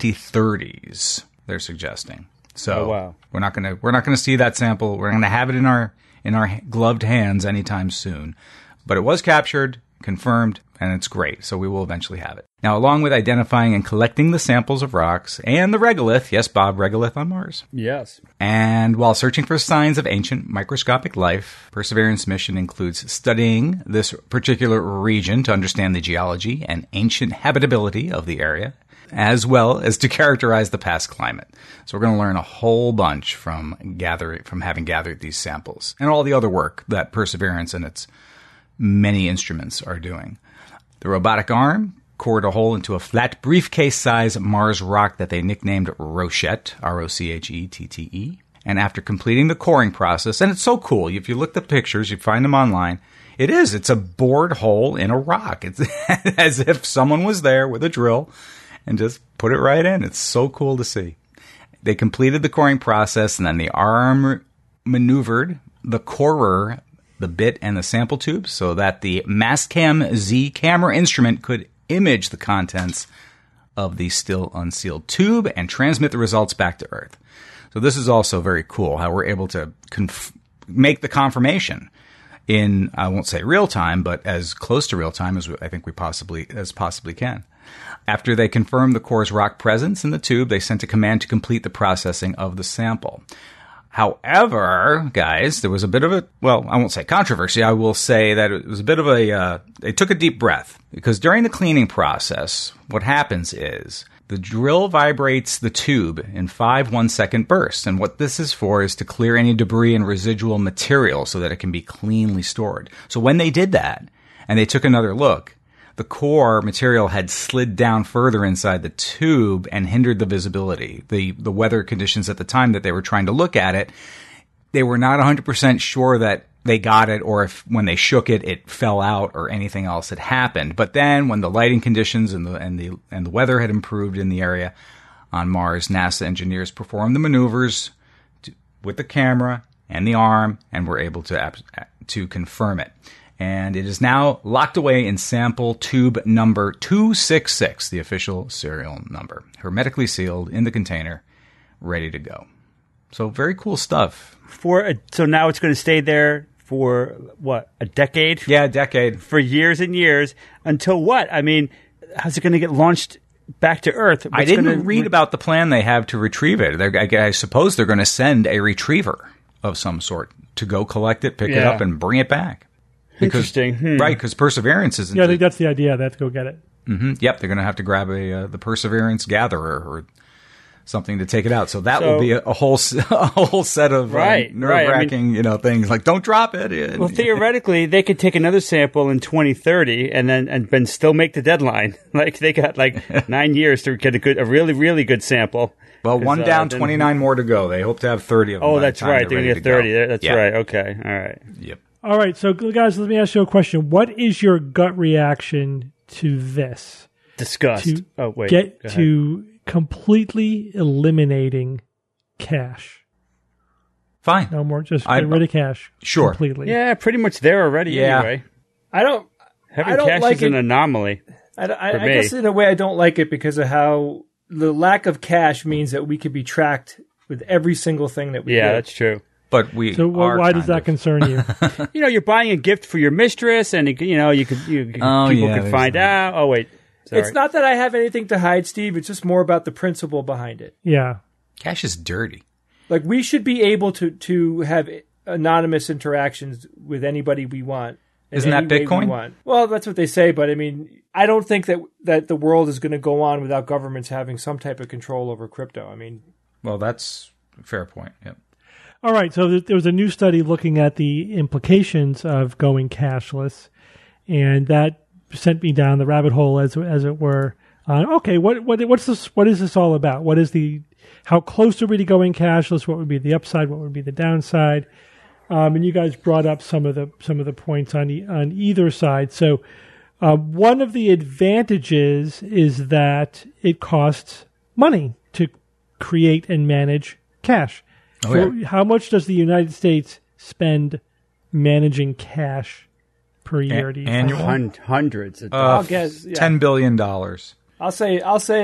2030s, they're suggesting. So we're not going to see that sample. We're going to have it in our gloved hands anytime soon. But it was captured, confirmed, and it's great. So we will eventually have it. Now, along with identifying and collecting the samples of rocks and the regolith, yes, Bob, regolith on Mars. Yes. And while searching for signs of ancient microscopic life, Perseverance mission includes studying this particular region to understand the geology and ancient habitability of the area, as well as to characterize the past climate. So we're going to learn a whole bunch from having gathered these samples and all the other work that Perseverance and its many instruments are doing. The robotic arm cored a hole into a flat briefcase-size Mars rock that they nicknamed Rochette, Rochette. And after completing the coring process, and it's so cool, if you look at the pictures, you find them online, it's a bored hole in a rock. It's as if someone was there with a drill and just put it right in. It's so cool to see. They completed the coring process, and then the arm maneuvered the corer, the bit, and the sample tube so that the Mastcam Z camera instrument could image the contents of the still unsealed tube and transmit the results back to Earth. So this is also very cool, how we're able to make the confirmation in, I won't say real time, but as close to real time as I think we possibly can. After they confirmed the core's rock presence in the tube, they sent a command to complete the processing of the sample. However, guys, there was a bit of I won't say controversy. I will say that it was a bit of they took a deep breath, because during the cleaning process, what happens is the drill vibrates the tube in 5 1-second bursts. And what this is for is to clear any debris and residual material so that it can be cleanly stored. So when they did that and they took another look, the core material had slid down further inside the tube and hindered the visibility. The weather conditions at the time that they were trying to look at it, they were not 100% sure that they got it, or if when they shook it, it fell out or anything else had happened. But then when the lighting conditions and the weather had improved in the area on Mars, NASA engineers performed the maneuvers with the camera and the arm and were able to confirm it. And it is now locked away in sample tube number 266, the official serial number, hermetically sealed in the container, ready to go. So very cool stuff. So now it's going to stay there for, a decade? Yeah, a decade. For years and years. Until what? I mean, how's it going to get launched back to Earth. I didn't read about the plan they have to retrieve it. I suppose they're going to send a retriever of some sort to go collect it, pick it up, and bring it back. Interesting. Right, because Perseverance isn't... Yeah, I think that's the idea. They have to go get it. Mm-hmm. Yep, they're going to have to grab the Perseverance Gatherer or something to take it out. So that will be a whole set of nerve-wracking things. Like, don't drop it. Well, theoretically, they could take another sample in 2030 and still make the deadline. Like, they got 9 years to get a really, really good sample. Well, one down, 29 more to go. They hope to have 30 of them. Oh, that's right. They're going to get 30. That's right. Okay. All right. Yep. All right. So, guys, let me ask you a question. What is your gut reaction to this? Disgust. To completely eliminating cash. Fine. No more. Just get rid of cash. Sure. Completely. Yeah, pretty much there already anyway. Having cash like is an anomaly. I guess in a way I don't like it because of how the lack of cash means that we could be tracked with every single thing that we do. Yeah, that's true. But why does that concern you? You're buying a gift for your mistress, and people could find out. Oh wait, sorry. It's not that I have anything to hide, Steve. It's just more about the principle behind it. Yeah, cash is dirty. Like, we should be able to have anonymous interactions with anybody we want. Isn't that Bitcoin? Well, that's what they say, but I mean, I don't think that the world is going to go on without governments having some type of control over crypto. I mean, well, that's a fair point. Yep. All right, so there was a new study looking at the implications of going cashless, and that sent me down the rabbit hole, as it were. Okay, what's this? What is this all about? How close are we to going cashless? What would be the upside? What would be the downside? And you guys brought up some of the points on either side. So one of the advantages is that it costs money to create and manage cash. How much does the United States spend managing cash per year? Annual? Hundreds of dollars. I'll guess $10 billion. I'll say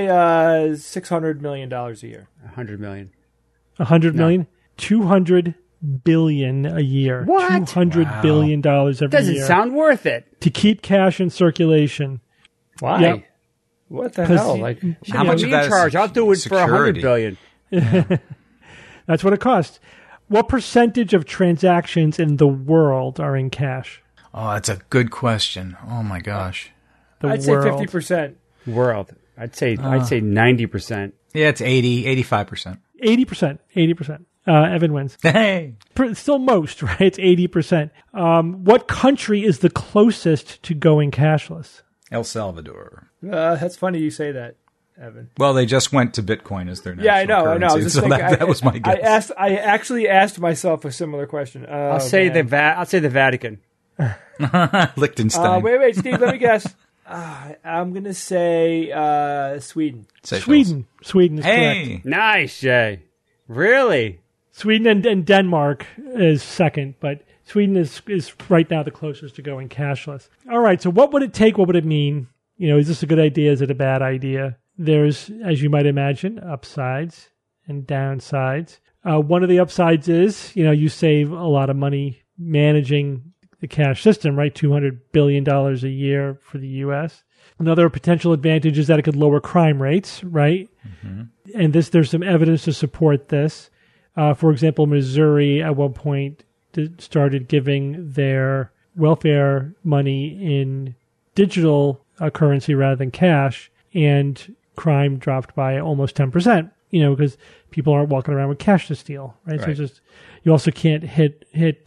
$600 million a year. $100 million. $100 million? $200 billion a year. What? $200 billion every year. Doesn't sound worth it. To keep cash in circulation. Why? Yep. What the hell? How much of that charge? I'll do it security? for $100 billion. Yeah. That's what it costs. What percentage of transactions in the world are in cash? Oh, that's a good question. Oh my gosh. I'd say 50%. World. I'd say 90%. Yeah, it's 85%. 80%. Evan wins. Hey. Still most, right? It's 80%. What country is the closest to going cashless? El Salvador. That's funny you say that, Evan. Well, they just went to Bitcoin as their national currency. I know. I was just thinking, that was my guess. I actually asked myself a similar question. I'll say the Vatican. Liechtenstein. Wait, Steve. Let me guess. I'm gonna say Sweden. Sweden is correct. Nice, Jay. Really? Sweden and Denmark is second, but Sweden is right now the closest to going cashless. All right, so what would it take? What would it mean? Is this a good idea? Is it a bad idea? There's, as you might imagine, upsides and downsides. One of the upsides is, you save a lot of money managing the cash system, right? $200 billion a year for the U.S. Another potential advantage is that it could lower crime rates, right? Mm-hmm. And there's some evidence to support this. For example, Missouri at one point started giving their welfare money in digital currency rather than cash, and crime dropped by almost 10%, because people aren't walking around with cash to steal, right? So you also can't hit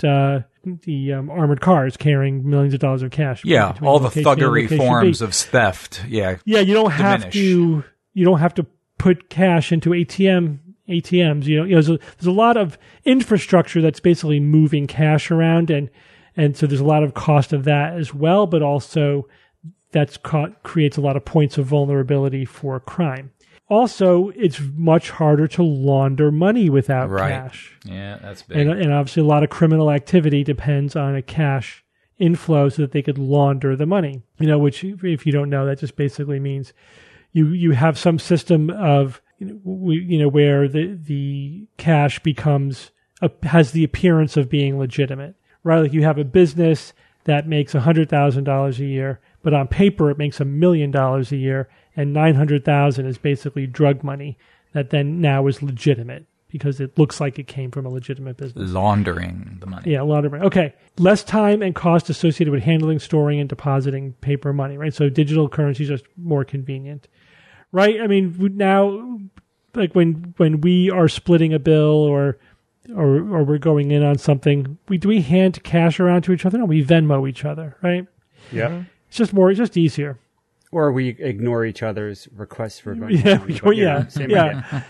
the armored cars carrying millions of dollars of cash. Yeah, all the thuggery forms of theft. Yeah, you don't have to put cash into ATMs. There's a lot of infrastructure that's basically moving cash around, and so there's a lot of cost of that as well. But also, creates a lot of points of vulnerability for crime. Also, it's much harder to launder money without cash. Yeah, that's big. And obviously a lot of criminal activity depends on a cash inflow so that they could launder the money. Which, if you don't know, that just basically means you have some system of, where the cash has the appearance of being legitimate, right? Like you have a business that makes $100,000 a year, but on paper it makes $1 million a year, and 900,000 is basically drug money that then now is legitimate because it looks like it came from a legitimate business. Laundering the money. Yeah, laundering. Okay. Less time and cost associated with handling, storing, and depositing paper money, right? So digital currency is just more convenient, right? I mean, now, like when we are splitting a bill or we're going in on something, do we hand cash around to each other? No, we Venmo each other, right? Yeah. It's just easier. Or we ignore each other's requests for money. Yeah. Same idea.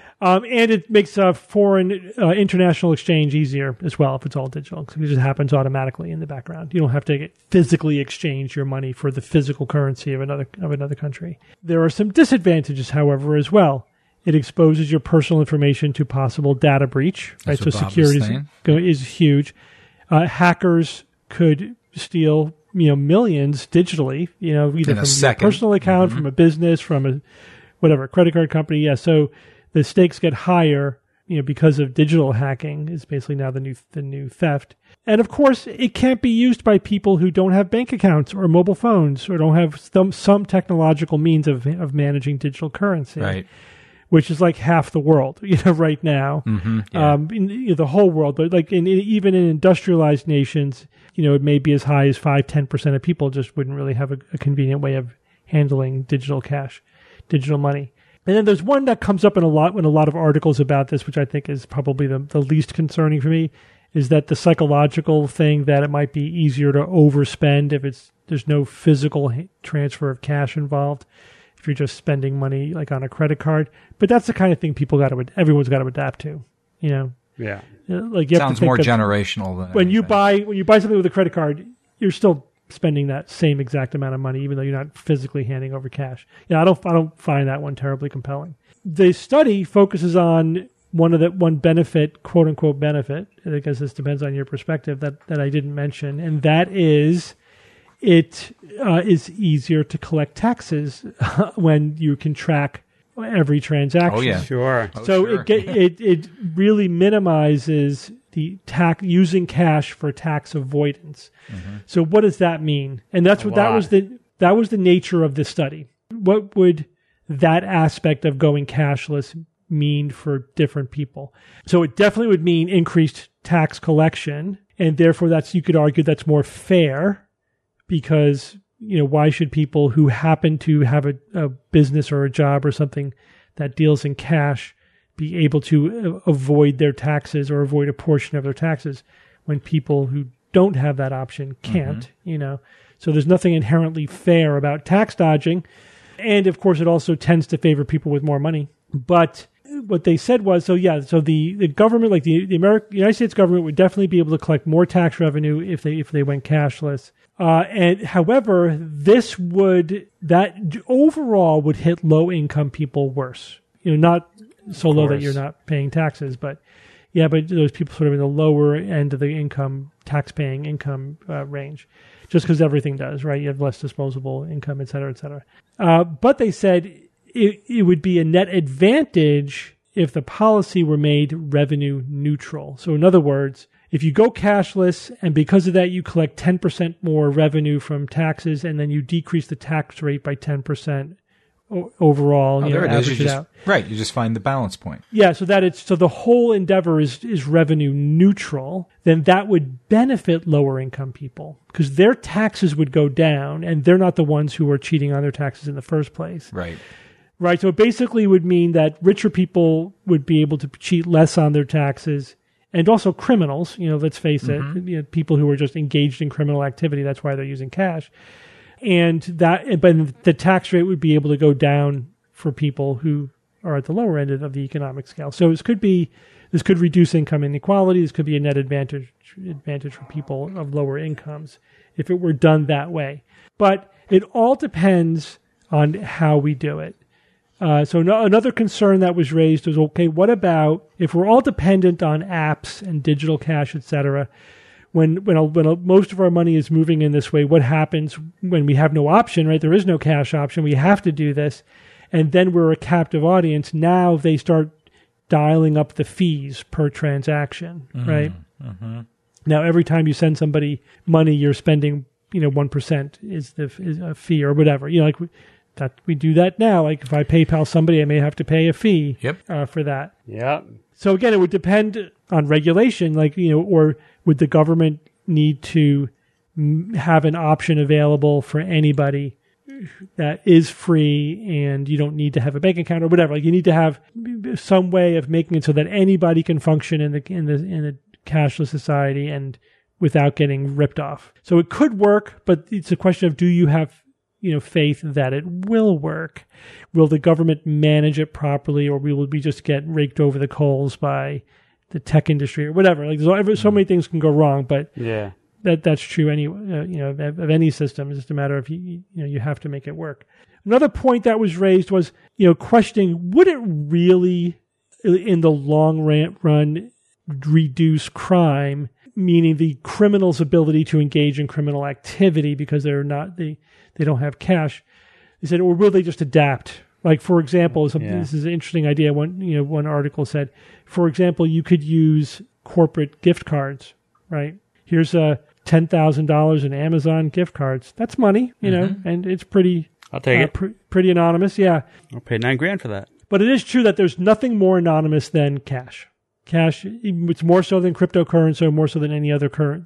And it makes foreign international exchange easier as well if it's all digital, because it just happens automatically in the background. You don't have to physically exchange your money for the physical currency of another country. There are some disadvantages, however, as well. It exposes your personal information to possible data breach. Right? That's So what Bob was security saying. is huge. Hackers could steal millions digitally, either In a from your second. personal account, from a business, from a credit card company. Yeah, so the stakes get higher, because of digital hacking is basically now the new theft. And of course, it can't be used by people who don't have bank accounts or mobile phones or don't have some technological means of managing digital currency. Right. Which is like half the world, right now. Mm-hmm, yeah. In the whole world, but like even in industrialized nations, it may be as high as 5-10% of people just wouldn't really have a convenient way of handling digital cash, digital money. And then there's one that comes up in a lot of articles about this, which I think is probably the least concerning for me, is that the psychological thing that it might be easier to overspend if there's no physical transfer of cash involved, if you're just spending money like on a credit card. But that's the kind of thing everyone's got to adapt to, Yeah. Like you have Sounds to think more of, generational than when you anything. buy something with a credit card, you're still spending that same exact amount of money, even though you're not physically handing over cash. I don't find that one terribly compelling. The study focuses on one benefit, quote unquote benefit, I guess this depends on your perspective, that I didn't mention, and that is it is easier to collect taxes when you can track every transaction. Oh, yeah. Sure. So sure. it really minimizes the using cash for tax avoidance. Mm-hmm. So what does that mean? And that was the nature of the study. What would that aspect of going cashless mean for different people? So it definitely would mean increased tax collection, and therefore you could argue that's more fair, because why should people who happen to have a business or a job or something that deals in cash be able to avoid their taxes or avoid a portion of their taxes when people who don't have that option can't, So there's nothing inherently fair about tax dodging. And of course, it also tends to favor people with more money. But what they said was, so the government, like the United States government, would definitely be able to collect more tax revenue if they went cashless. And however, that overall would hit low income people worse. Not so low that you're not paying taxes, but those people sort of in the lower end of the tax-paying income range, just because everything does, right? You have less disposable income, et cetera, et cetera. But they said it would be a net advantage if the policy were made revenue neutral. So in other words, if you go cashless and because of that you collect 10% more revenue from taxes, and then you decrease the tax rate by 10% overall, average it out. Right, you just find the balance point. Yeah, so the whole endeavor is revenue neutral, then that would benefit lower income people because their taxes would go down, and they're not the ones who are cheating on their taxes in the first place. Right. Right, so it basically would mean that richer people would be able to cheat less on their taxes, and also criminals, let's face it, people who are just engaged in criminal activity, that's why they're using cash. But the tax rate would be able to go down for people who are at the lower end of the economic scale. So this could reduce income inequality. This could be a net advantage for people of lower incomes if it were done that way. But it all depends on how we do it. Another concern that was raised was, okay, what about if we're all dependent on apps and digital cash, et cetera? When most of our money is moving in this way, what happens when we have no option, right? There is no cash option. We have to do this. And then we're a captive audience. Now they start dialing up the fees per transaction, right? Mm-hmm. Now, every time you send somebody money, you're spending, 1% is a fee or whatever. that we do that now. Like if I PayPal somebody, I may have to pay a fee for that. Yeah. So again, it would depend on regulation, like, or would the government need to have an option available for anybody that is free and you don't need to have a bank account or whatever. Like you need to have some way of making it so that anybody can function in the cashless society and without getting ripped off. So it could work, but it's a question of, do you have faith that it will work? Will the government manage it properly, or will we just get raked over the coals by the tech industry or whatever? Like so many things can go wrong, but that's true anyway. Of any system. It's just a matter of you have to make it work. Another point that was raised was questioning, would it really, in the long run, reduce crime? Meaning the criminal's ability to engage in criminal activity because they don't have cash. They said, or will they just adapt? Like, for example, this is an interesting idea. One article said, for example, you could use corporate gift cards, right? Here's $10,000 in Amazon gift cards. That's money, and it's pretty. I'll take it. Pretty anonymous, yeah. I'll pay $9,000 for that. But it is true that there's nothing more anonymous than cash. Cash, it's more so than cryptocurrency, or more so than any other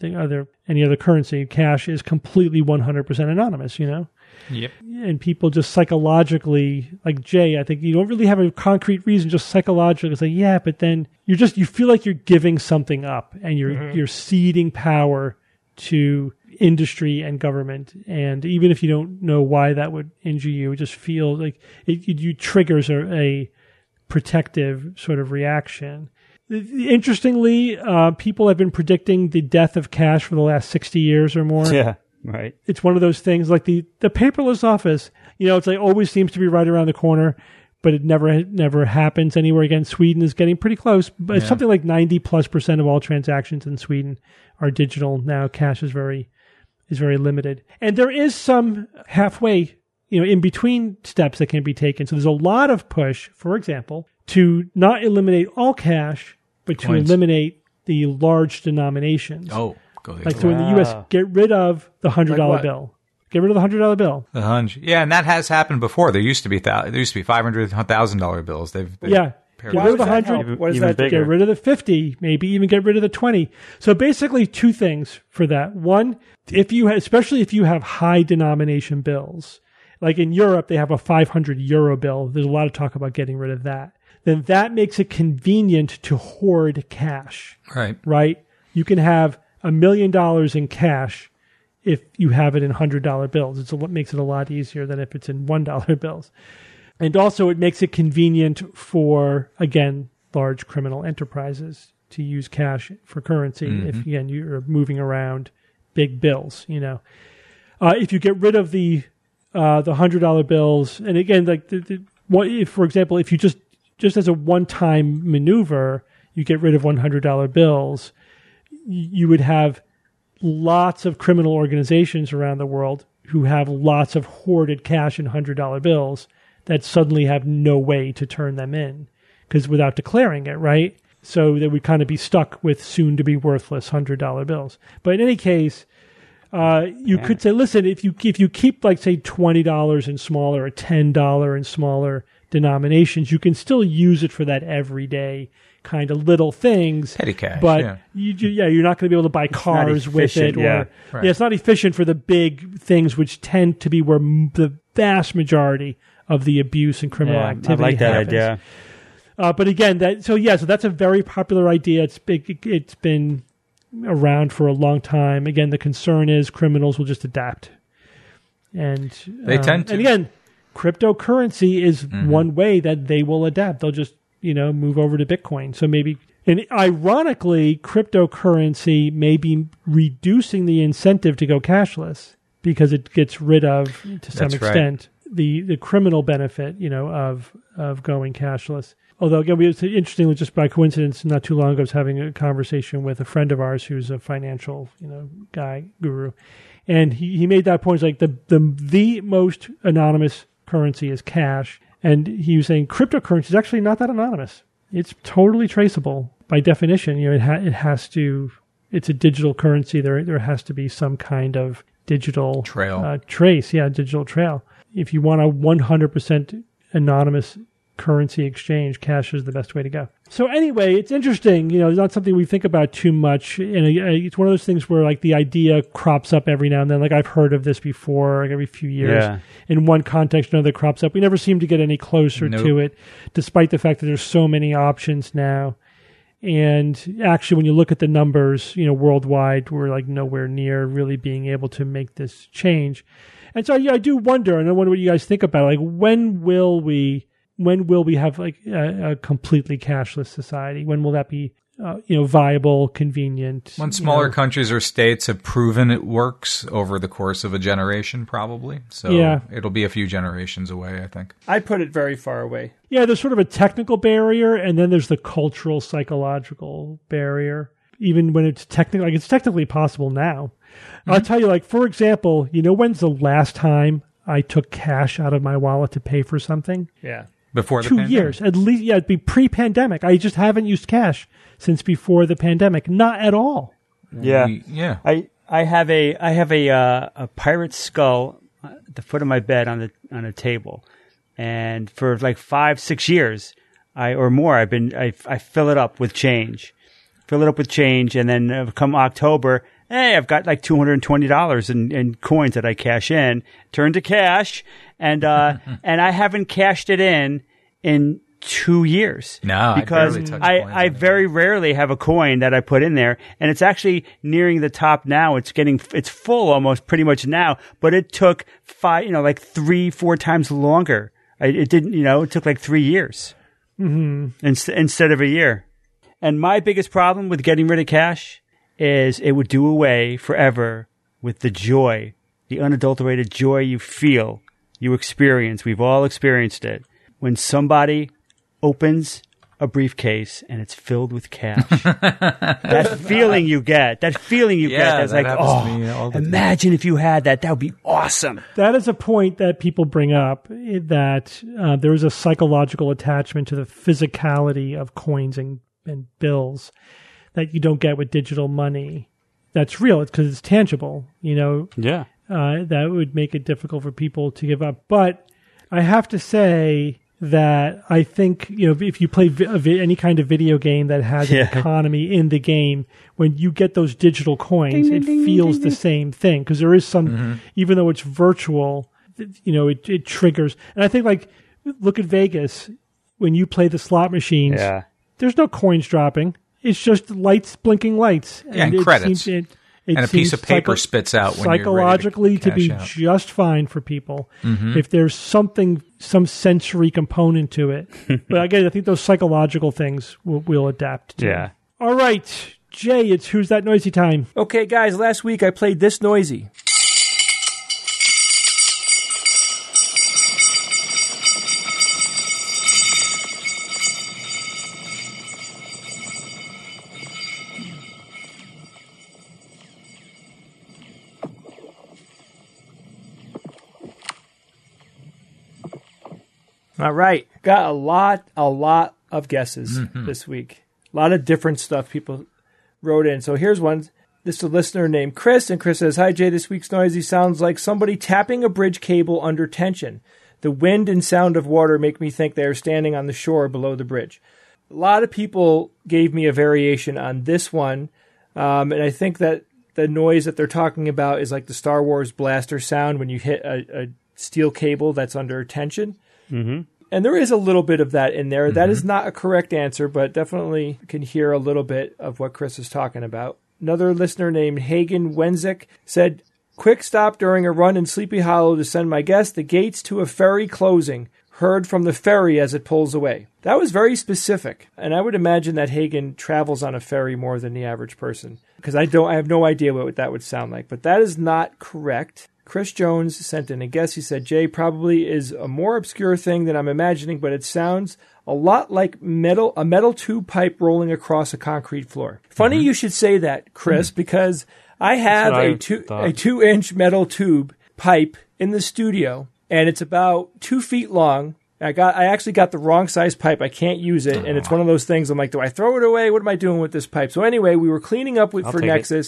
currency. Cash is completely 100% anonymous, Yep. And people just psychologically, like Jay, I think you don't really have a concrete reason, just psychologically say, yeah, but then you feel like you're giving something up and you're ceding power to industry and government. And even if you don't know why that would injure you, it just feels like it triggers a protective sort of reaction. Interestingly, people have been predicting the death of cash for the last 60 years or more. Yeah, right. It's one of those things like the paperless office. It's like always seems to be right around the corner, but it never happens anywhere again. Sweden is getting pretty close, but something like 90+% of all transactions in Sweden are digital now. Cash is very limited, and there is some halfway, in between steps that can be taken. So there's a lot of push, for example, to not eliminate all cash, but to eliminate the large denominations. Oh, go ahead. Like, so in the U.S., get rid of the $100 bill. Get rid of the $100 bill. The $100. Yeah, and that has happened before. There used to be $500, $1,000 bills. They've get rid of the 100. What is that? Get rid of the 50. Maybe even get rid of the 20. So basically, two things for that. One, especially if you have high denomination bills, like in Europe, they have a 500 euro bill. There's a lot of talk about getting rid of that. Then that makes it convenient to hoard cash. Right? You can have $1 million in cash if you have it in $100 bills. It's what makes it a lot easier than if it's in $1 bills. And also it makes it convenient for, again, large criminal enterprises to use cash for currency if, again, you're moving around big bills, If you get rid of the $100 bills, and again, like if, for example, if you just as a one-time maneuver, you get rid of $100 bills, you would have lots of criminal organizations around the world who have lots of hoarded cash in $100 bills that suddenly have no way to turn them in, because without declaring it, right? So they would kind of be stuck with soon-to-be worthless $100 bills. But in any case, you could say, listen, if you keep, like, say, $20 in smaller or $10 in smaller denominations, you can still use it for that everyday kind of little things. Petty cash, but you're not going to be able to buy cars with it. It's not efficient for the big things, which tend to be where the vast majority of the abuse and criminal activity I like that happens. idea. But again, so that's a very popular idea. It's been around for a long time. Again, the concern is criminals will just adapt, and they tend to. And again, cryptocurrency is one way that they will adapt. They'll just move over to Bitcoin. So maybe, and ironically, cryptocurrency may be reducing the incentive to go cashless because it gets rid of, to some extent, the criminal benefit, of going cashless. Although, again, interestingly, just by coincidence, not too long ago, I was having a conversation with a friend of ours who's a financial, guru, and he made that point. It's like the most anonymous currency is cash, and he was saying cryptocurrency is actually not that anonymous. It's totally traceable by definition. It has to. It's a digital currency. There has to be some kind of digital trail. Digital trail. if you want a 100% anonymous currency exchange, cash is the best way to go. So anyway, it's interesting. It's not something we think about too much. And it's one of those things where like the idea crops up every now and then. Like I've heard of this before, like every few years. In one context or another crops up. We never seem to get any closer to it, despite the fact that there's so many options now. And actually, when you look at the numbers, worldwide, we're like nowhere near really being able to make this change. And so I do wonder, and I wonder what you guys think about it. Like, when will we have like a completely cashless society? When will that be, viable, convenient? When smaller countries or states have proven it works over the course of a generation, probably. So it'll be a few generations away, I think. I put it very far away. Yeah, there's sort of a technical barrier, and then there's the cultural, psychological barrier. Even when it's technically possible now. Mm-hmm. I'll tell you, like, for example, when's the last time I took cash out of my wallet to pay for something? Yeah. Before the 2 pandemic. years, at least. Yeah, it'd be pre-pandemic. I just haven't used cash since before the pandemic. Not at all. Yeah. Yeah. I have a pirate skull at the foot of my bed on a table. And for like 5-6 years, or more, I fill it up with change. And then come October, I've got like $220 in coins that I cash in, turn to cash, and I haven't cashed it in 2 years. No, because I very rarely have a coin that I put in there, and it's actually nearing the top now. It's full almost pretty much now, but it took 3-4 times longer. It took like 3 years instead of a year. And my biggest problem with getting rid of cash is it would do away forever with the joy, the unadulterated joy you feel, you experience. We've all experienced it. When somebody opens a briefcase and it's filled with cash. that feeling you get, that's like, imagine if you had that. That would be awesome. That is a point that people bring up, that there is a psychological attachment to the physicality of coins and bills that you don't get with digital money. That's real. It's because it's tangible, Yeah. That would make it difficult for people to give up. But I have to say that I think, if you play any kind of video game that has an economy in the game, when you get those digital coins, it feels the same thing. Because there is some, even though it's virtual, it triggers. And I think, like, look at Vegas. When you play the slot machines, there's no coins dropping. It's just blinking lights. And credits. And a piece of paper spits out when you're ready to be out. Just fine for people if there's some sensory component to it. But again, I think those psychological things we'll adapt to. Yeah. All right, Jay, it's Who's That Noisy time. Okay, guys, last week I played This Noisy. All right. Got a lot of guesses this week. A lot of different stuff people wrote in. So here's one. This is a listener named Chris, and Chris says, "Hi, Jay, this week's noisy sounds like somebody tapping a bridge cable under tension. The wind and sound of water make me think they are standing on the shore below the bridge." A lot of people gave me a variation on this one, and I think that the noise that they're talking about is like the Star Wars blaster sound when you hit a steel cable that's under tension. Mm-hmm. And there is a little bit of that in there. Mm-hmm. That is not a correct answer, but definitely can hear a little bit of what Chris is talking about. Another listener named Hagen Wenzik said, "Quick stop during a run in Sleepy Hollow to send my guest. The gates to a ferry closing. Heard from the ferry as it pulls away." That was very specific. And I would imagine that Hagen travels on a ferry more than the average person, because I have no idea what that would sound like. But that is not correct. Chris Jones sent in a guess. He said, "Jay, probably is a more obscure thing than I'm imagining, but it sounds a lot like a metal tube pipe rolling across a concrete floor." Funny you should say that, Chris, because I have a 2-inch metal tube pipe in the studio, and it's about 2 feet long. I actually got the wrong size pipe. I can't use it, and it's one of those things. I'm like, do I throw it away? What am I doing with this pipe? So anyway, we were cleaning up for Nexus.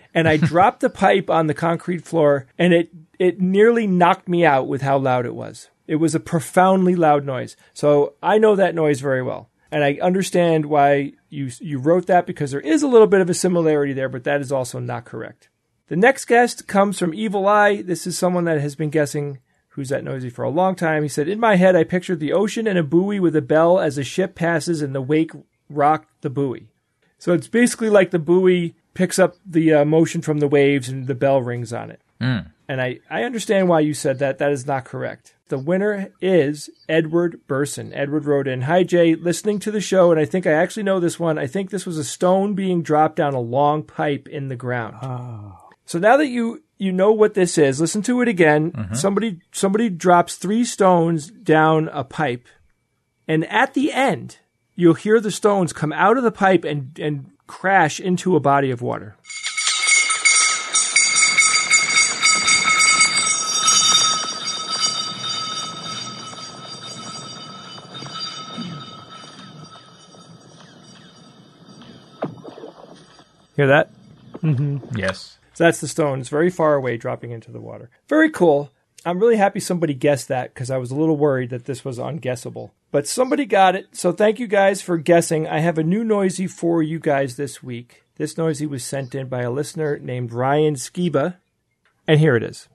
and I dropped the pipe on the concrete floor, and it nearly knocked me out with how loud it was. It was a profoundly loud noise. So I know that noise very well. And I understand why you wrote that, because there is a little bit of a similarity there, but that is also not correct. The next guest comes from Evil Eye. This is someone that has been guessing Who's That Noisy for a long time. He said, in my head, I pictured the ocean and a buoy with a bell as a ship passes and the wake rocked the buoy. So it's basically like the buoy picks up the motion from the waves and the bell rings on it. And I understand why you said that. That is not correct. The winner is Edward Burson. Edward wrote in, hi, Jay, listening to the show, and I think I actually know this one. I think this was a stone being dropped down a long pipe in the ground. Oh. So now that you know what this is, listen to it again. Mm-hmm. Somebody drops 3 stones down a pipe, and at the end, you'll hear the stones come out of the pipe and crash into a body of water. Hear that? Mm-hmm. Yes. So that's the stones very far away dropping into the water. Very cool. I'm really happy somebody guessed that, because I was a little worried that this was unguessable. But somebody got it, so thank you guys for guessing. I have a new noisy for you guys this week. This noisy was sent in by a listener named Ryan Skiba, and here it is.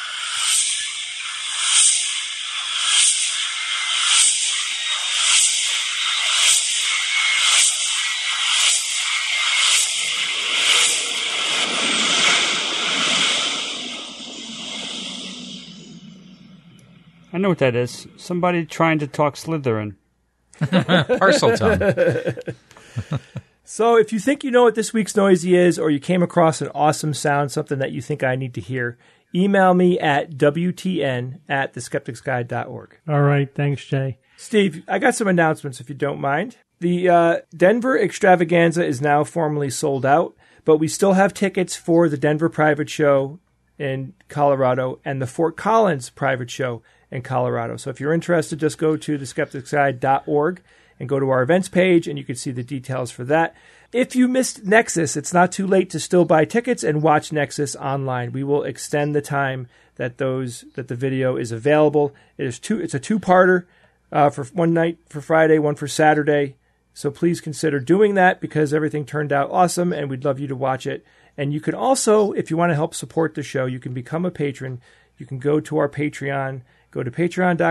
I know what that is. Somebody trying to talk Slytherin. Parseltongue. So if you think you know what this week's noisy is, or you came across an awesome sound, something that you think I need to hear, email me at wtn@theskepticsguide.org. All right. Thanks, Jay. Steve, I got some announcements if you don't mind. The Denver extravaganza is now formally sold out, but we still have tickets for the Denver private show in Colorado and the Fort Collins private show in Colorado. So if you're interested, just go to theskepticsguide.org and go to our events page, and you can see the details for that. If you missed Nexus, it's not too late to still buy tickets and watch Nexus online. We will extend the time that the video is available. It's a 2-parter for one night for Friday, one for Saturday. So please consider doing that, because everything turned out awesome, and we'd love you to watch it. And you can also, if you want to help support the show, you can become a patron. You can go to our Patreon. Go to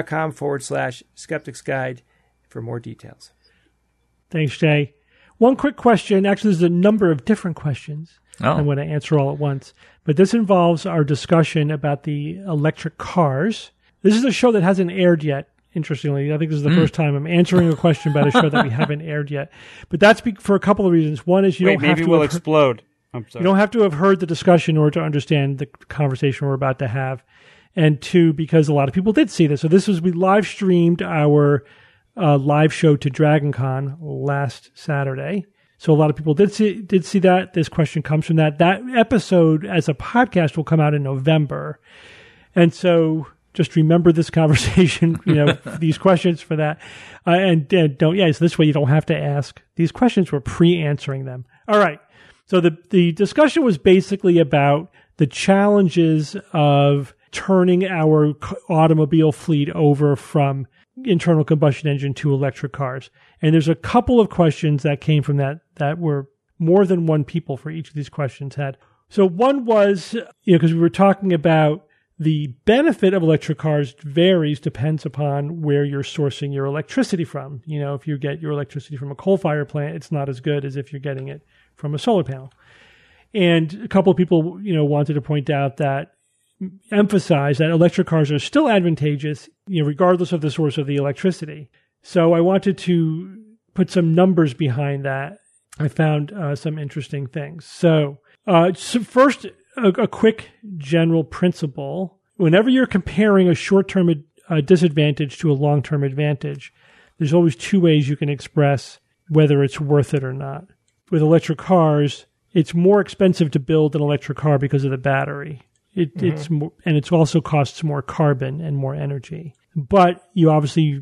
patreon.com/skepticsguide for more details. Thanks, Jay. One quick question. Actually, there's a number of different questions. I'm going to answer all at once. But this involves our discussion about the electric cars. This is a show that hasn't aired yet, interestingly. I think this is the first time I'm answering a question about a show that we haven't aired yet. But that's for a couple of reasons. One is maybe we'll explode. I'm sorry. You don't have to have heard the discussion or to understand the conversation we're about to have. And 2, because a lot of people did see this. So we live streamed our live show to DragonCon last Saturday. So a lot of people did see that. This question comes from that. That episode as a podcast will come out in November. And so just remember this conversation, these questions for that. So this way you don't have to ask. These questions, we're pre-answering them. All right. So the discussion was basically about the challenges of turning our automobile fleet over from internal combustion engine to electric cars. And there's a couple of questions that came from that were more than one people for each of these questions had. So one was, because we were talking about the benefit of electric cars depends upon where you're sourcing your electricity from. If you get your electricity from a coal-fired plant, it's not as good as if you're getting it from a solar panel. And a couple of people, wanted to point out that emphasize that electric cars are still advantageous, regardless of the source of the electricity. So I wanted to put some numbers behind that. I found some interesting things. So first, a quick general principle. Whenever you're comparing a short-term disadvantage to a long-term advantage, there's always 2 ways you can express whether it's worth it or not. With electric cars, it's more expensive to build an electric car because of the battery. It's more, and it also costs more carbon and more energy. But you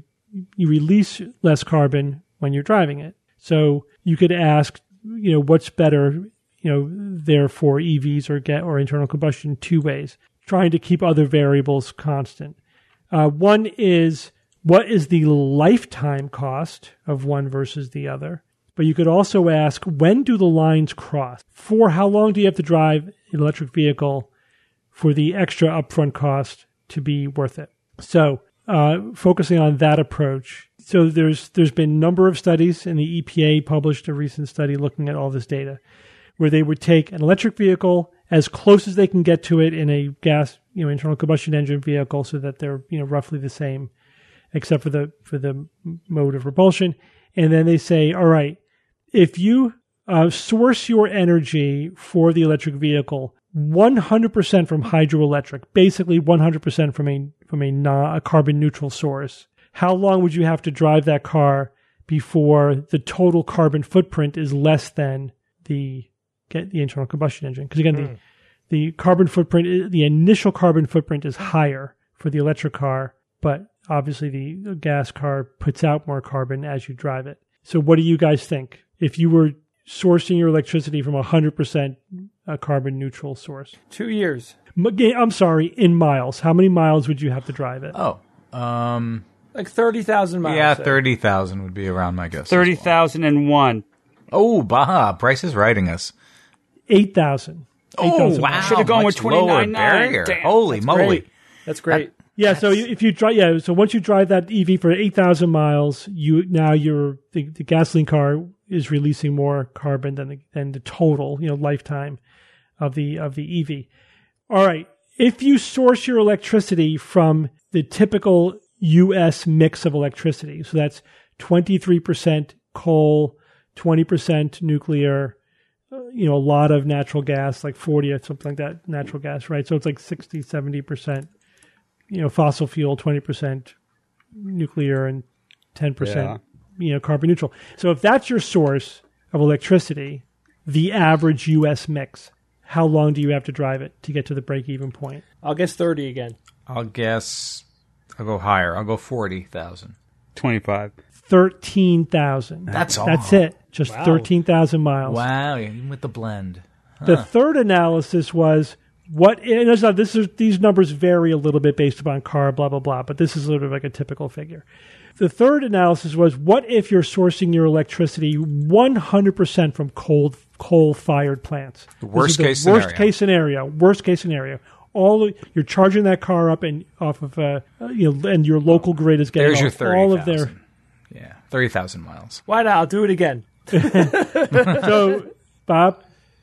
release less carbon when you're driving it. So you could ask, what's better, therefore EVs or internal combustion two ways, trying to keep other variables constant. One is, what is the lifetime cost of one versus the other? But you could also ask, when do the lines cross? For how long do you have to drive an electric vehicle for the extra upfront cost to be worth it? So focusing on that approach. So there's been a number of studies, and the EPA published a recent study looking at all this data, where they would take an electric vehicle as close as they can get to it in a gas, internal combustion engine vehicle, so that they're roughly the same, except for the mode of propulsion. And then they say, all right, if you source your energy for the electric vehicle 100% from hydroelectric, basically 100% from a carbon neutral source, how long would you have to drive that car before the total carbon footprint is less than the internal combustion engine? Because again, the carbon footprint, the initial carbon footprint is higher for the electric car, but obviously the gas car puts out more carbon as you drive it. So what do you guys think? If you were sourcing your electricity from 100% carbon neutral source? 2 years. I'm sorry, in miles. How many miles would you have to drive it? Oh, like 30,000 miles. yeah, 30,000 would be around my guess. 30,001. Oh, Baja, Price is writing us. 8,000. Oh, wow. Should have gone with much lower 29.9. barrier. Damn, Holy moly. That's great. Yeah, so if you drive, so once you drive that EV for 8,000 miles, the gasoline car is releasing more carbon than the total, lifetime of the EV. All right, if you source your electricity from the typical U.S. mix of electricity, so that's 23% coal, 20% nuclear, a lot of natural gas, like 40 or something like that, natural gas, right? So it's like 60, 70%. Fossil fuel, 20% nuclear, and 10%, carbon neutral. So if that's your source of electricity, the average U.S. mix, how long do you have to drive it to get to the break-even point? I'll guess 30 again. I'll go higher. I'll go 40,000. 25. 13,000. That's all. That's it. Just Wow. 13,000 miles. Wow, even with the blend. The third analysis was these numbers vary a little bit based upon car, blah, blah, blah, but this is sort of like a typical figure. The third analysis was, what if you're sourcing your electricity 100% from coal-fired plants? Worst case scenario. Worst case scenario. You're charging that car up and off of and your local grid is getting There's your 30,000. all of their 30,000 miles. Why not? I'll do it again. So, Bob,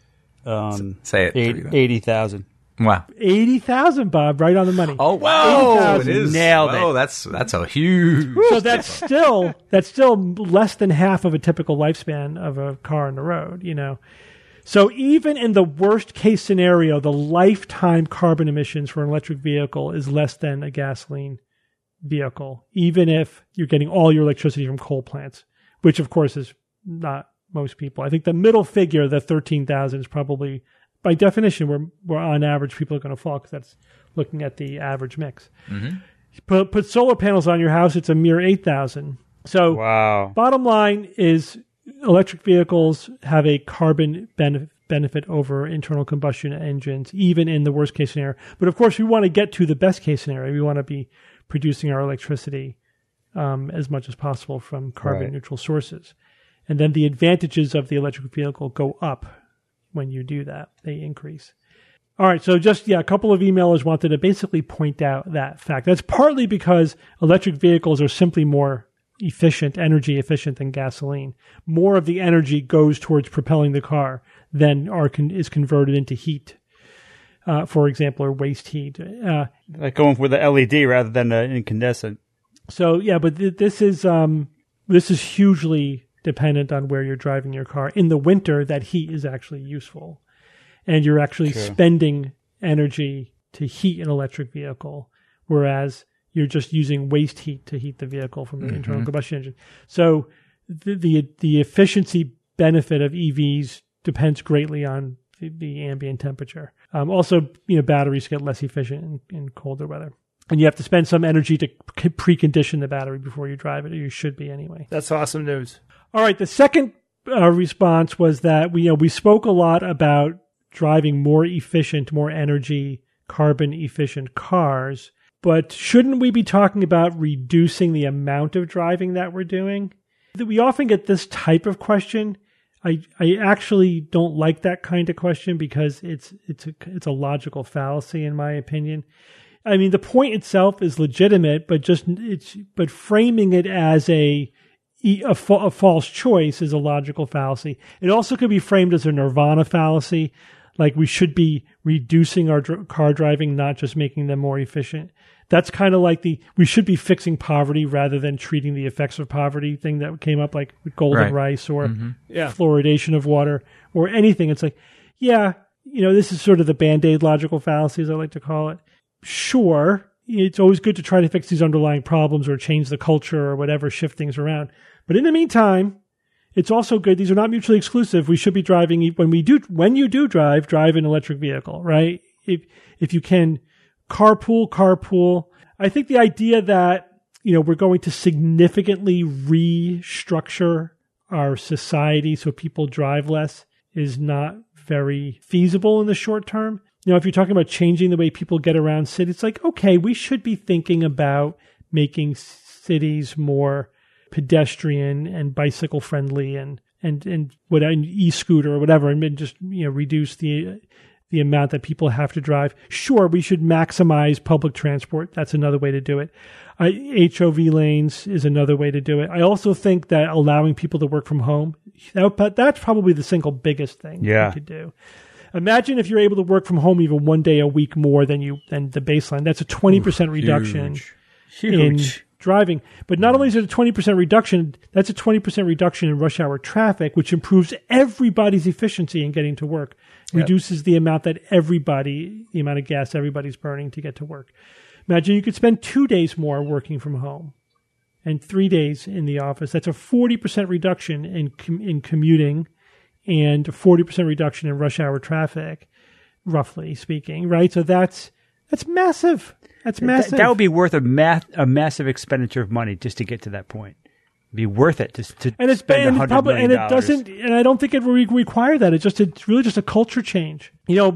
Say it. 80,000. Wow. 80,000, Bob, right on the money. Oh wow! 80,000. It is. Nailed it. Oh, that's a huge. So that's still less than half of a typical lifespan of a car on the road, So even in the worst case scenario, the lifetime carbon emissions for an electric vehicle is less than a gasoline vehicle, even if you're getting all your electricity from coal plants, which of course is not most people. I think the middle figure, the 13,000, is probably, by definition, where on average people are going to fall, because that's looking at the average mix. Mm-hmm. Put solar panels on your house, it's a mere 8,000. So Wow. Bottom line is, electric vehicles have a carbon benefit over internal combustion engines, even in the worst case scenario. But of course, we want to get to the best case scenario. We want to be producing our electricity as much as possible from carbon neutral sources. And then the advantages of the electric vehicle go up when you do that. They increase. All right, so a couple of emailers wanted to basically point out that fact. That's partly because electric vehicles are simply more energy efficient than gasoline. More of the energy goes towards propelling the car than is converted into heat, for example, or waste heat. Like going with the LED rather than the incandescent. So but this is hugely dependent on where you're driving your car. In the winter, that heat is actually useful, and you're actually spending energy to heat an electric vehicle, whereas you're just using waste heat to heat the vehicle from the internal combustion engine. So the efficiency benefit of EVs depends greatly on the ambient temperature. Also, batteries get less efficient in colder weather. And you have to spend some energy to precondition the battery before you drive it, or you should be anyway. That's awesome news. All right, the second our response was that we spoke a lot about driving more efficient, more energy, carbon efficient cars, but shouldn't we be talking about reducing the amount of driving that we're doing? We often get this type of question. I actually don't like that kind of question because it's a logical fallacy in my opinion. I mean, the point itself is legitimate, but framing it as a false choice is a logical fallacy. It also could be framed as a nirvana fallacy, like we should be reducing our car driving, not just making them more efficient. That's kind of like we should be fixing poverty rather than treating the effects of poverty thing that came up like with golden rice or fluoridation of water or anything. It's like, this is sort of the Band-Aid logical fallacy, as I like to call it. Sure, it's always good to try to fix these underlying problems or change the culture or whatever, shift things around. But in the meantime, it's also good. These are not mutually exclusive. We should be driving when you do drive an electric vehicle, right? If you can carpool. I think the idea that, we're going to significantly restructure our society so people drive less is not very feasible in the short term. If you're talking about changing the way people get around cities, it's like, okay, we should be thinking about making cities more pedestrian and bicycle friendly and what an e-scooter or whatever, and just reduce the amount that people have to drive. Sure, we should maximize public transport. That's another way to do it. HOV lanes is another way to do it. I also think that allowing people to work from home, that's probably the single biggest thing we could do. Imagine if you're able to work from home even one day a week more than the baseline. That's a 20% reduction in driving. But not only is it a 20% reduction, that's a 20% reduction in rush hour traffic, which improves everybody's efficiency in getting to work. Reduces the amount of gas everybody's burning to get to work. Imagine you could spend 2 days more working from home and 3 days in the office. That's a 40% reduction in commuting and a 40% reduction in rush hour traffic, roughly speaking, right? So that's massive. That's massive. That would be worth a massive expenditure of money just to get to that point. It'd be worth it to spend $100 million. And it doesn't. And I don't think it will require that. It's really just a culture change.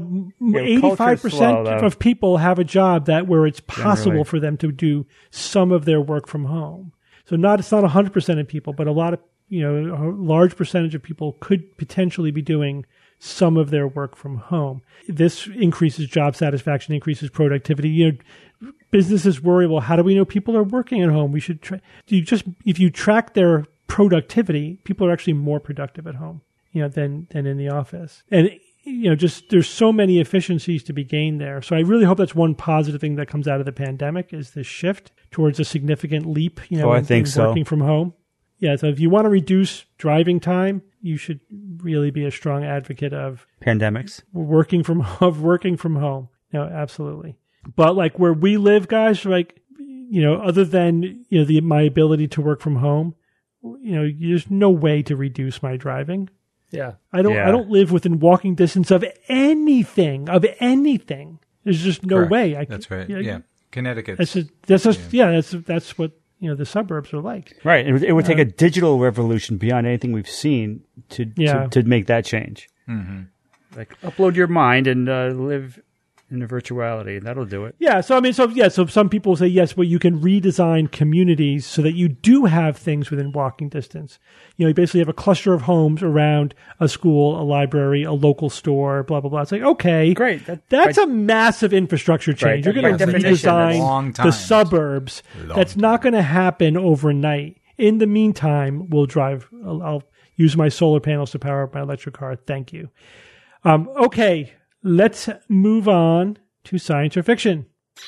85% of people have a job where it's possible for them to do some of their work from home. So it's not 100% of people, but a large percentage of people could potentially be doing some of their work from home. This increases job satisfaction, increases productivity. Businesses worry, well, how do we know people are working at home? We should if you track their productivity, people are actually more productive at home, than in the office. And there's so many efficiencies to be gained there. So I really hope that's one positive thing that comes out of the pandemic is this shift towards a significant leap, I think in working from home. Yeah, so if you want to reduce driving time, you should really be a strong advocate of pandemics, working from home. No, absolutely. But like where we live, guys, other than my ability to work from home, there's no way to reduce my driving. Yeah, I don't live within walking distance of anything. There's just no way. That's right. Yeah, Connecticut. That's what the suburbs are like. Right. It would take a digital revolution beyond anything we've seen to make that change. Mm-hmm. Like upload your mind and live in the virtuality. That'll do it. Yeah. So some people say, yes, well, you can redesign communities so that you do have things within walking distance. You basically have a cluster of homes around a school, a library, a local store, blah, blah, blah. It's like, okay, great. That's a massive infrastructure change. Right. You're going to redesign the suburbs. That's not going to happen overnight. In the meantime, I'll use my solar panels to power up my electric car. Thank you. Okay. Let's move on to science or fiction.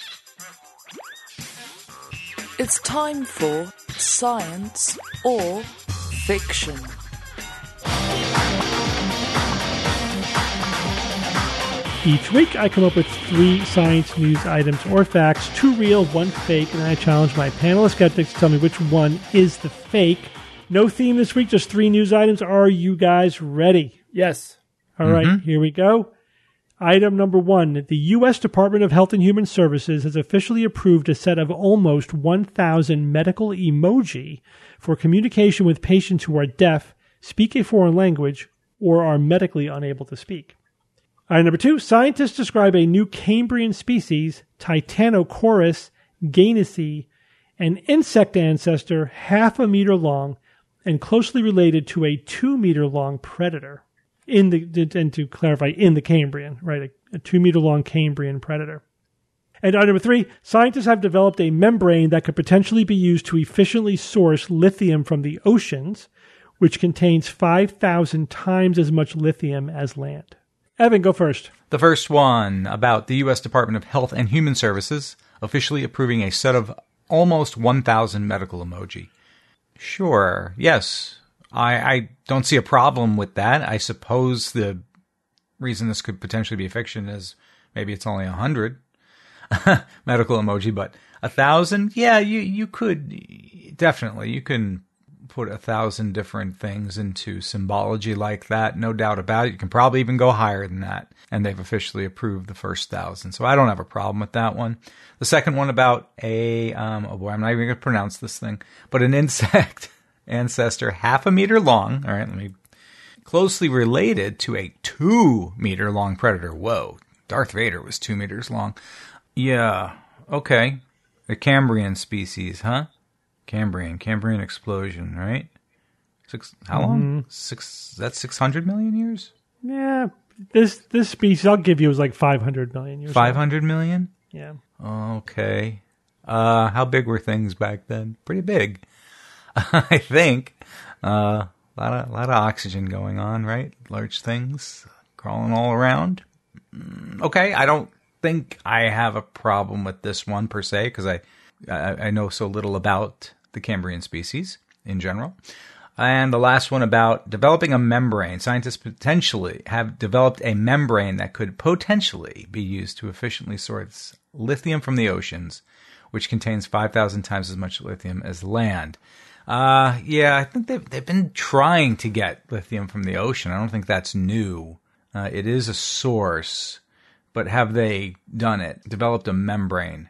It's time for science or fiction. Each week, I come up with 3 science news items or facts, 2 real, 1 fake, and then I challenge my panel of skeptics to tell me which one is the fake. No theme this week, just 3 news items. Are you guys ready? Yes. All right, here we go. Item number 1, the U.S. Department of Health and Human Services has officially approved a set of almost 1,000 medical emoji for communication with patients who are deaf, speak a foreign language, or are medically unable to speak. All right, number 2, scientists describe a new Cambrian species, Titanochorus gainesi, an insect ancestor half a meter long and closely related to a 2-meter-long predator. And to clarify, in the Cambrian, right? A 2-meter-long Cambrian predator. And number 3, scientists have developed a membrane that could potentially be used to efficiently source lithium from the oceans, which contains 5,000 times as much lithium as land. Evan, go first. The first one about the U.S. Department of Health and Human Services officially approving a set of almost 1,000 medical emoji. Sure, yes. I don't see a problem with that. I suppose the reason this could potentially be a fiction is maybe it's only 100 medical emoji, but 1,000? Yeah, you could, definitely. You can put 1,000 different things into symbology like that, no doubt about it. You can probably even go higher than that, and they've officially approved the first 1,000. So I don't have a problem with that one. The second one about oh boy, I'm not even going to pronounce this thing, but an insect ancestor half a meter long, all right, let me, closely related to a 2-meter long predator. Whoa, Darth Vader was 2 meters long. Yeah, okay. The Cambrian species, huh? Cambrian explosion, right? How long? That's 600 million years? Yeah, this species I'll give you is like 500 million years. 500 million? Yeah. Okay. How big were things back then? Pretty big, I think. A lot of oxygen going on, right? Large things crawling all around. Okay, I don't think I have a problem with this one per se because I know so little about the Cambrian species in general. And the last one about developing a membrane. Scientists potentially have developed a membrane that could potentially be used to efficiently source lithium from the oceans, which contains 5,000 times as much lithium as land. Yeah, I think they've been trying to get lithium from the ocean. I don't think that's new. It is a source, but have they done it? Developed a membrane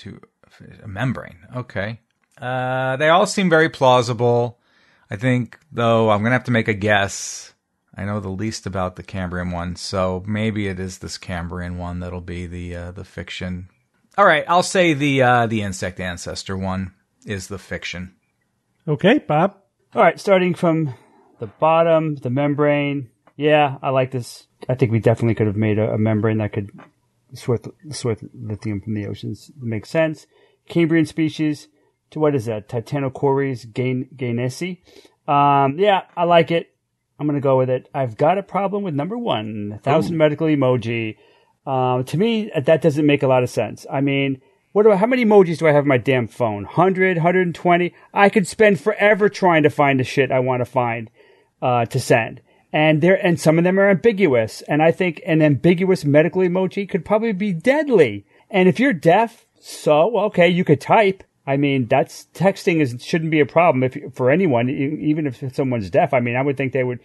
okay. They all seem very plausible. I think, though, I'm going to have to make a guess. I know the least about the Cambrian one, so maybe it is this Cambrian one that'll be the fiction. All right, I'll say the insect ancestor one is the fiction. Okay, Bob. All right, starting from the bottom, the membrane. Yeah, I like this. I think we definitely could have made a membrane that could source lithium from the oceans. It makes sense. Cambrian species. To what is that? Titanochorus gainesi. Yeah, I like it. I'm going to go with it. I've got a problem with number 1, 1,000 medical emoji. To me, that doesn't make a lot of sense. I mean, how many emojis do I have on my damn phone? 100, 120? I could spend forever trying to find the shit I want to find to send. And some of them are ambiguous. And I think an ambiguous medical emoji could probably be deadly. And if you're deaf, so, okay, you could type. I mean, texting shouldn't be a problem for anyone, even if someone's deaf. I mean, I would think they would,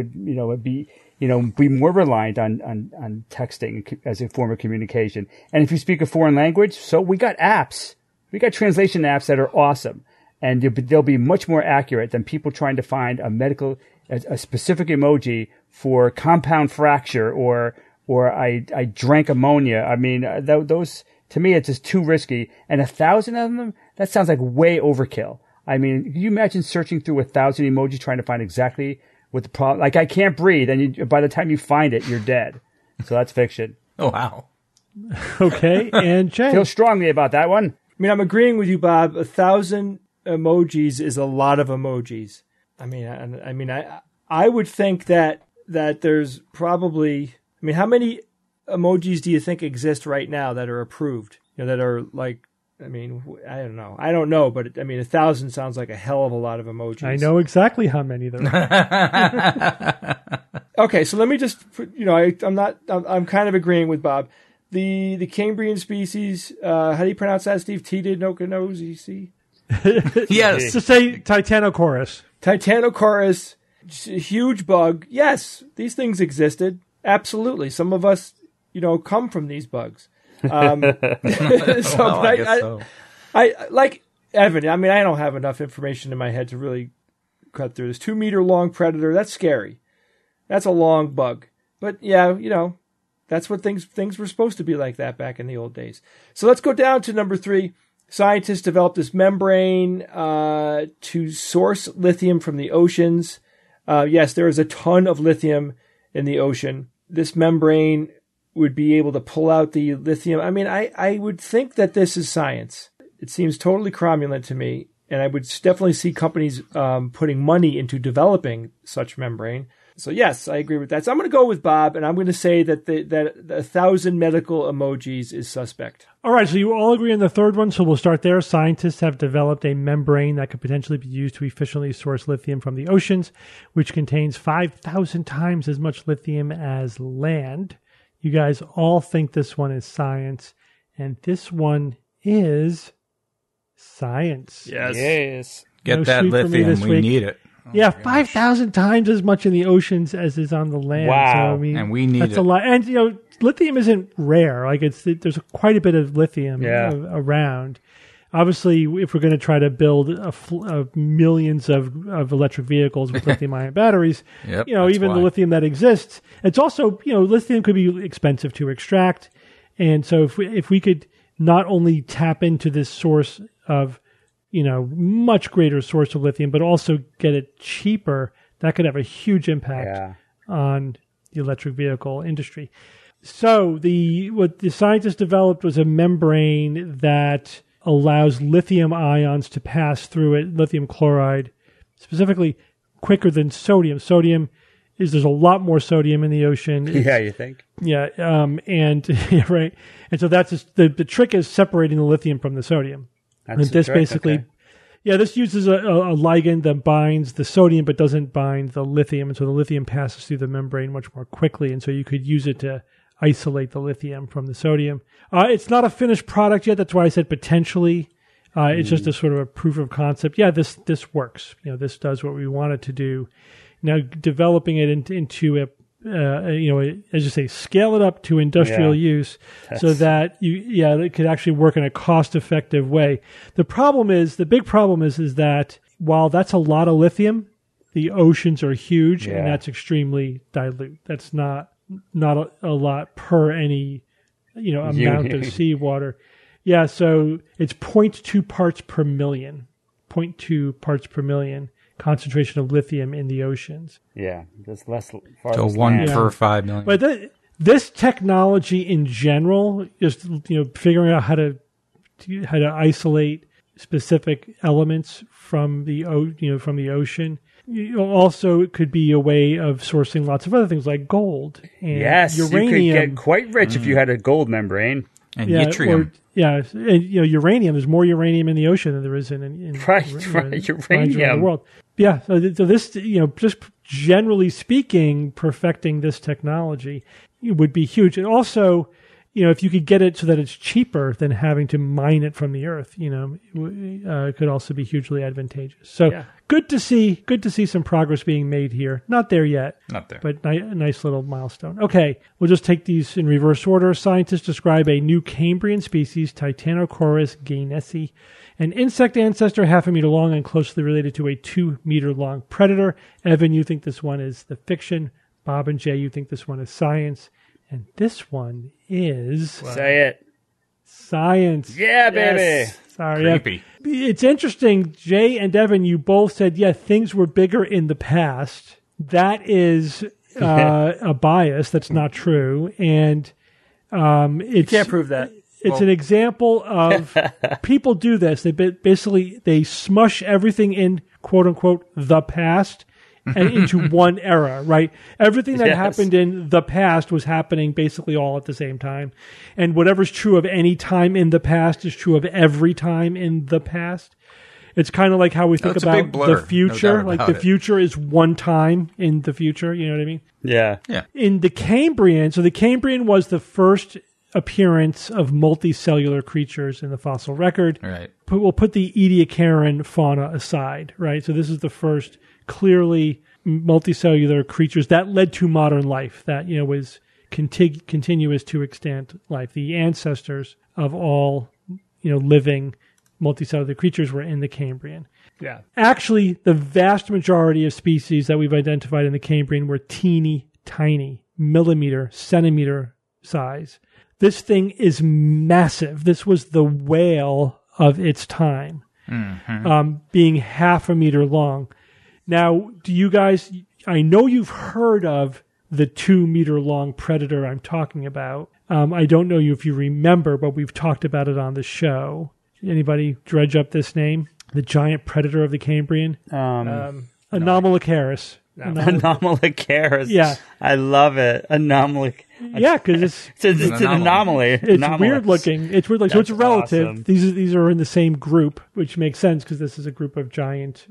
be more reliant on texting as a form of communication. And if you speak a foreign language, so we got apps. We got translation apps that are awesome. And they'll be much more accurate than people trying to find a specific emoji for compound fracture or I drank ammonia. I mean, those, to me, it's just too risky. And 1,000 of them, that sounds like way overkill. I mean, can you imagine searching through 1,000 emojis trying to find exactly what the problem? Like, I can't breathe, and by the time you find it, you're dead. So that's fiction. Oh, wow. Okay, and Jay. Feel strongly about that one. I mean, I'm agreeing with you, Bob. 1,000 emojis is a lot of emojis. I would think that there's probably. I mean, how many emojis do you think exist right now that are approved? That are like. I mean, I don't know. I don't know, but 1,000 sounds like a hell of a lot of emojis. I know exactly how many there are. Okay, so let me just. I'm kind of agreeing with Bob. The Cambrian species. How do you pronounce that, Steve? Titanochorus. Yes. To say Titanochorus. Titanochorus, huge bug. Yes, these things existed. Absolutely. Some of us, come from these bugs. I guess so. I like Evan. I mean, I don't have enough information in my head to really cut through. This 2 meter long predator, that's scary. That's a long bug. But yeah, that's what things were supposed to be like that back in the old days. So let's go down to number 3. Scientists developed this membrane to source lithium from the oceans. Yes, there is a ton of lithium in the ocean. This membrane would be able to pull out the lithium. I mean, I would think that this is science. It seems totally cromulent to me, and I would definitely see companies putting money into developing such membrane. So yes, I agree with that. So I'm going to go with Bob, and I'm going to say that the 1,000 medical emojis is suspect. All right, so you all agree on the third one, so we'll start there. Scientists have developed a membrane that could potentially be used to efficiently source lithium from the oceans, which contains 5,000 times as much lithium as land. You guys all think this one is science, and this one is science. Yes. Get No that sweet for me lithium. this We week. need it. Yeah, 5,000 times as much in the oceans as is on the land. Wow. So, I mean, And we need that's it. a lot. And lithium isn't rare. Like there's quite a bit of lithium Yeah. around. Obviously, if we're going to try to build millions of electric vehicles with lithium-ion batteries, Yep, even that's the why. lithium that exists, it's also lithium could be expensive to extract. And so if we could not only tap into this source of much greater source of lithium, but also get it cheaper, that could have a huge impact on the electric vehicle industry. So what the scientists developed was a membrane that allows lithium ions to pass through it, lithium chloride, specifically quicker than sodium. There's a lot more sodium in the ocean. Yeah, you think? Yeah, and right. And so that's the trick is separating the lithium from the sodium. That's And the this trick, basically, okay. this uses a ligand that binds the sodium but doesn't bind the lithium, and so the lithium passes through the membrane much more quickly, and so you could use it to isolate the lithium from the sodium. It's not a finished product yet. That's why I said potentially. It's just a sort of a proof of concept. Yeah, this works. This does what we want it to do. Now, developing it into a as you say, scale it up to industrial use so that it could actually work in a cost-effective way. The big problem is that while that's a lot of lithium, the oceans are huge and that's extremely dilute. That's not a lot per any, amount of seawater. Yeah. So it's 0.2 parts per million, 0.2 parts per million concentration of lithium in the oceans. Yeah, there's less. So 1 per 5 million. But this technology in general, just figuring out how to isolate specific elements from the ocean. Also, it could be a way of sourcing lots of other things like gold and uranium. You could get quite rich if you had a gold membrane. And yttrium. And uranium. There's more uranium in the ocean than there is in Uranium. around the world. Yeah, so this, just generally speaking, perfecting this technology would be huge. And also, if you could get it so that it's cheaper than having to mine it from the earth, it could also be hugely advantageous. So good to see some progress being made here. Not there yet. Not there. But a nice little milestone. Okay, we'll just take these in reverse order. Scientists describe a new Cambrian species, Titanochorus gainesi, an insect ancestor 0.5 meter long and closely related to a 2 meter long predator. Evan, you think this one is the fiction. Bob and Jay, you think this one is science. And this one is... Say it. Science. Yeah, baby. Yes. Sorry. Creepy. It's interesting, Jay and Evan, you both said, things were bigger in the past. That is a bias. That's not true. And You can't prove that. It's an example of people do this. They smush everything in quote unquote the past and into one era, right? Everything that happened in the past was happening basically all at the same time. And whatever's true of any time in the past is true of every time in the past. It's kind of like how we think it's a big about blur, the future. no doubt Like about the it. future is one time in the future. You know what I mean? Yeah. In the Cambrian, so the Cambrian was the first appearance of multicellular creatures in the fossil record. Right. We'll put the Ediacaran fauna aside, right? So this is the first clearly multicellular creatures that led to modern life that, was continuous to extant life. The ancestors of all, living multicellular creatures were in the Cambrian. Yeah. Actually, the vast majority of species that we've identified in the Cambrian were teeny tiny, millimeter, centimeter size. This thing is massive. This was the whale of its time, being half a meter long. Now, do you guys, I know you've heard of the 2 meter long predator I'm talking about. I don't know if you remember, but we've talked about it on the show. Anybody dredge up this name? The giant predator of the Cambrian? Anomalocaris. Anomalocaris. Yeah. I love it. Yeah, because it's an anomaly. It's weird looking. It's weird. Like, so it's relative. Awesome. These are in the same group, which makes sense because this is a group of giant,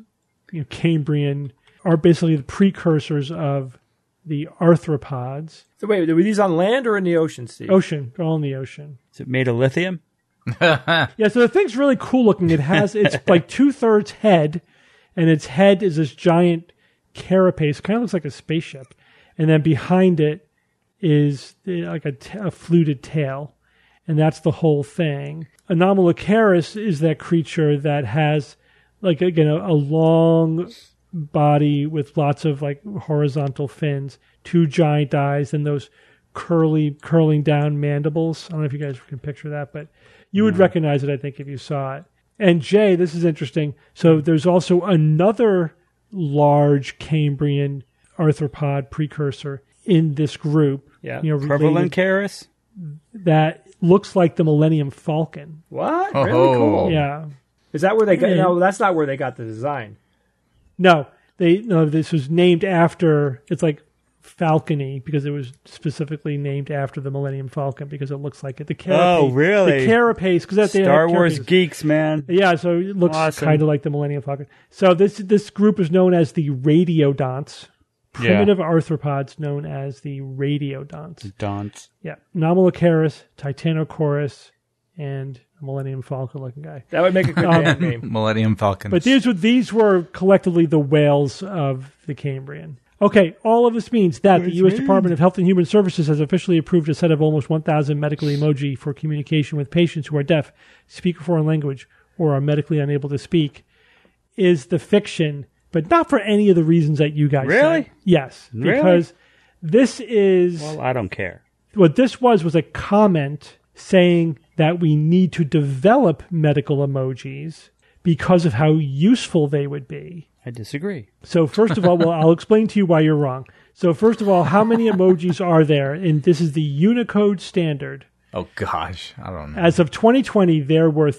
Cambrian, are basically the precursors of the arthropods. So wait, were these on land or in the ocean, Steve? Ocean. They're all in the ocean. Is it made of lithium? Yeah, so the thing's really cool looking. It's like 2/3 head, and its head is this giant carapace, kind of looks like a spaceship. And then behind it is like a fluted tail. And that's the whole thing. Anomalocaris is that creature that has, like, again, a long body with lots of, like, horizontal fins, 2 giant eyes, and those curling down mandibles. I don't know if you guys can picture that, but you would recognize it, I think, if you saw it. And Jay, this is interesting. So there's also another large Cambrian arthropod precursor in this group. Yeah. Prevalent that looks like the Millennium Falcon. What? Oh. Really cool. Yeah. Is that where they got? No, that's not where they got the design. No, this was named after. It's like Falcony because it was specifically named after the Millennium Falcon because it looks like it. The carapace. Oh, really? The carapace because Star Wars geeks, man. Yeah, so it looks kind of like the Millennium Falcon. So this group is known as the radiodonts. Primitive arthropods known as the radiodonts. Donts. Yeah. Anomalocaris, Titanosaurus, and Millennium Falcon looking guy. That would make a good band name. Millennium Falcons. But these were collectively the whales of the Cambrian. Okay, all of this means that the U.S. Department of Health and Human Services has officially approved a set of almost 1,000 medical emoji for communication with patients who are deaf, speak a foreign language, or are medically unable to speak, is the fiction, but not for any of the reasons that you guys Really? said. Yes, because this is... Well, I don't care. What this was a comment saying that we need to develop medical emojis because of how useful they would be. I disagree. So first of all, I'll explain to you why you're wrong. So first of all, how many emojis are there? And this is the Unicode standard. oh, gosh. I don't know. As of 2020, there were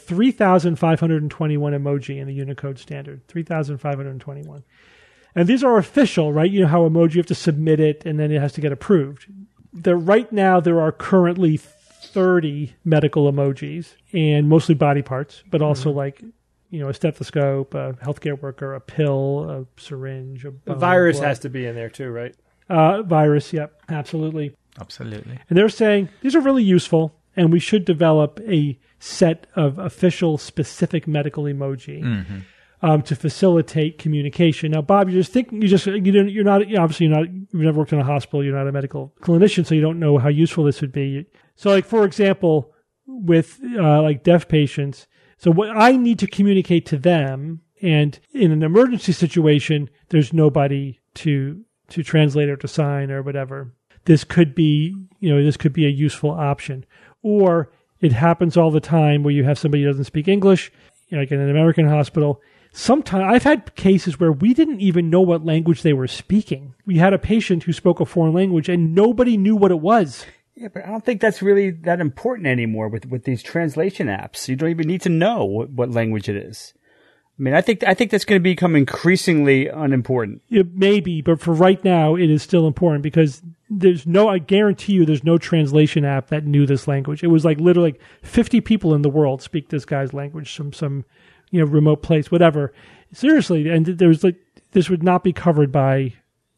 3,521 emoji in the Unicode standard. 3,521. And these are official, right? You know how emoji, you have to submit it, and then it has to get approved. Right now, there are currently 30 medical emojis, and mostly body parts, but also like... a stethoscope, a healthcare worker, a pill, a syringe, a The virus has to be in there too, right? virus. Yep, absolutely. Absolutely. And they're saying these are really useful, and we should develop a set of official, specific medical emoji to facilitate communication. Now, Bob, you're not you've never worked in a hospital. You're not a medical clinician, so you don't know how useful this would be. So, like for example, with like deaf patients. So what I need to communicate to them, and in an emergency situation, there's nobody to translate or to sign or whatever. This could be a useful option. Or it happens all the time where you have somebody who doesn't speak English, like in an American hospital. Sometimes I've had cases where we didn't even know what language they were speaking. We had a patient who spoke a foreign language and nobody knew what it was. Yeah, but I don't think that's really that important anymore with these translation apps. You don't even need to know what language it is. I mean, I think that's going to become increasingly unimportant. It may be, but for right now, it is still important because I guarantee you there's no translation app that knew this language. It was like literally 50 people in the world speak this guy's language, some remote place, whatever. Seriously, and this would not be covered by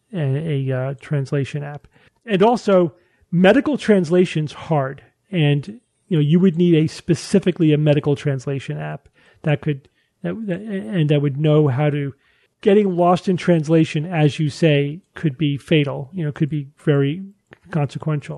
a translation app. And also, medical translation's hard, and you would need specifically a medical translation app that would know how to. Getting lost in translation, as you say, could be fatal. Could be very consequential.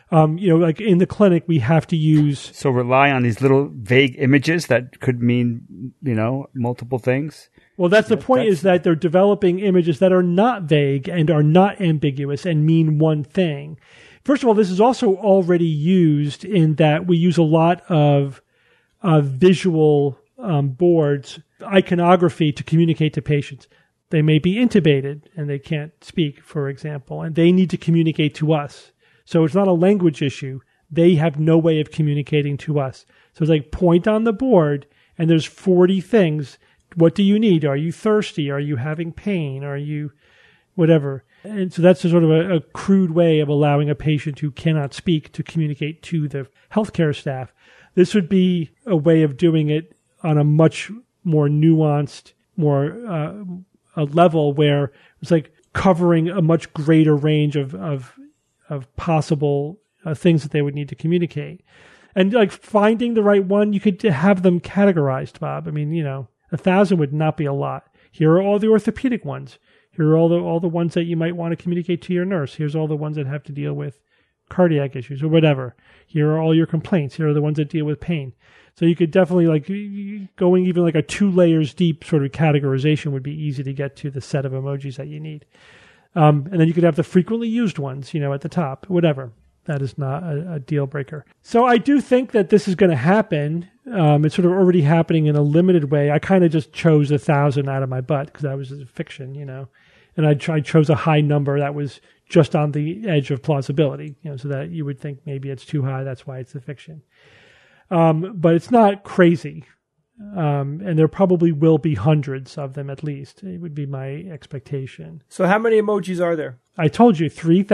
Like in the clinic, we have to use. So rely on these little vague images that could mean, multiple things. Well, that's the point, is that they're developing images that are not vague and are not ambiguous and mean one thing. First of all, this is also already used in that we use a lot of visual boards, iconography to communicate to patients. They may be intubated and they can't speak, for example, and they need to communicate to us. So it's not a language issue. They have no way of communicating to us. So it's like point on the board and there's 40 things. What do you need? Are you thirsty? Are you having pain? Are you whatever? And so that's sort of a crude way of allowing a patient who cannot speak to communicate to the healthcare staff. This would be a way of doing it on a much more nuanced, more a level where it's like covering a much greater range of possible things that they would need to communicate. And like finding the right one, you could have them categorized, Bob. I mean, 1,000 would not be a lot. Here are all the orthopedic ones. Here are all the ones that you might want to communicate to your nurse. Here's all the ones that have to deal with cardiac issues or whatever. Here are all your complaints. Here are the ones that deal with pain. So you could definitely, like, going even like a 2 layers deep sort of categorization would be easy to get to the set of emojis that you need. And then you could have the frequently used ones, at the top, whatever. That is not a deal breaker. So I do think that this is going to happen. It's sort of already happening in a limited way. I kind of just chose 1,000 out of my butt because that was a fiction, and I chose a high number that was just on the edge of plausibility, so that you would think maybe it's too high. That's why it's a fiction. But it's not crazy. And there probably will be hundreds of them at least. It would be my expectation. So how many emojis are there? I told you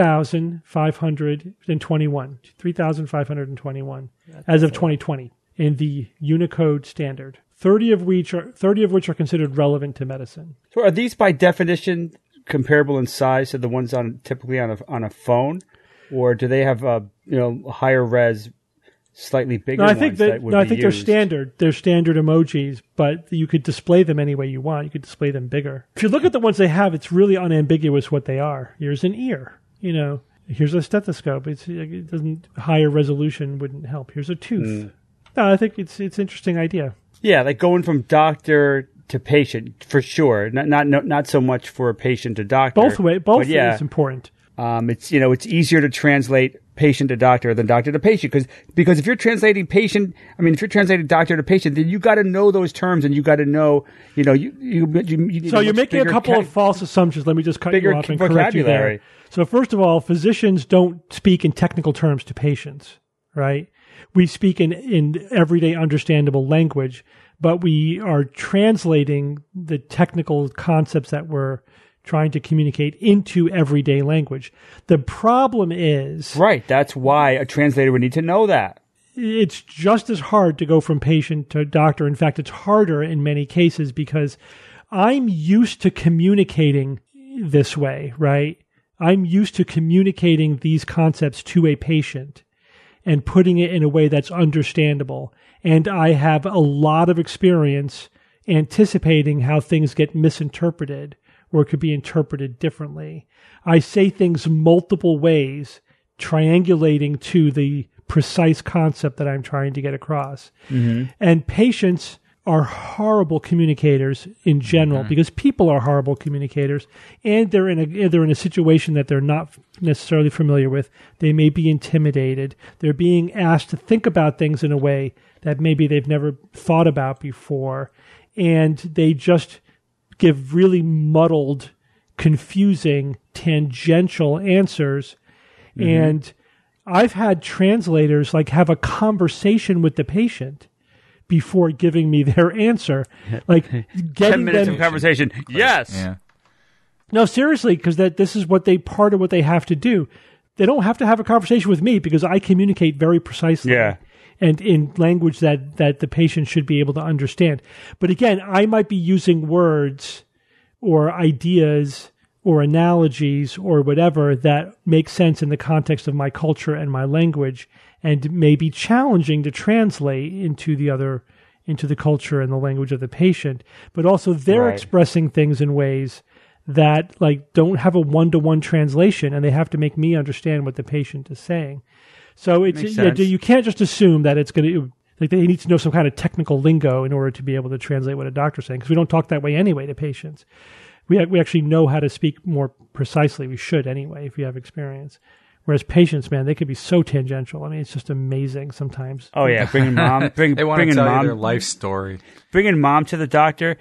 3,521. 3,521 as of 2020 in the Unicode standard. 30 of which are considered relevant to medicine. So are these by definition comparable in size to the ones typically on a phone, or do they have higher res, slightly bigger ones that would be I think used? they're standard. They're standard emojis, but you could display them any way you want. You could display them bigger. If you look at the ones they have, it's really unambiguous what they are. Here's an ear, Here's a stethoscope. It doesn't, higher resolution wouldn't help. Here's a tooth. No, I think it's interesting idea. Yeah, like going from doctor to patient for sure. Not so much for a patient to doctor. Both is important. It's easier to translate patient to doctor than doctor to patient because if you're translating doctor to patient, then you got to know those terms and you got to know, you need. So you're making a couple of false assumptions. Let me just cut you off and correct you there. So first of all, physicians don't speak in technical terms to patients, right? We speak in everyday understandable language, but we are translating the technical concepts that we're trying to communicate into everyday language. The problem is... Right, that's why a translator would need to know that. It's just as hard to go from patient to doctor. In fact, it's harder in many cases because I'm used to communicating this way, right? I'm used to communicating these concepts to a patient and putting it in a way that's understandable. And I have a lot of experience anticipating how things get misinterpreted or could be interpreted differently. I say things multiple ways, triangulating to the precise concept that I'm trying to get across. Mm-hmm. And patients are horrible communicators in general because people are horrible communicators, and they're in a situation that they're not necessarily familiar with. They may be intimidated. They're being asked to think about things in a way that maybe they've never thought about before, and they just give really muddled, confusing, tangential answers. Mm-hmm. And I've had translators have a conversation with the patient before giving me their answer. 10 minutes of conversation. Yes. Yeah. No, seriously, because this is part of what they have to do. They don't have to have a conversation with me because I communicate very precisely. Yeah. And in language that the patient should be able to understand. But again, I might be using words or ideas or analogies or whatever that make sense in the context of my culture and my language and may be challenging to translate into the culture and the language of the patient. But also they're expressing things in ways that don't have a one-to-one translation, and they have to make me understand what the patient is saying. So it's Makes sense. you can't just assume that it's going to, like, they need to know some kind of technical lingo in order to be able to translate what a doctor's saying, because we don't talk that way anyway to patients. We actually know how to speak more precisely. We should anyway, if you have experience. Whereas patients, man, they could be so tangential. I mean, it's just amazing sometimes. Oh yeah, bringing mom, They want to bringing tell mom, you their life story. bringing mom to the doctor.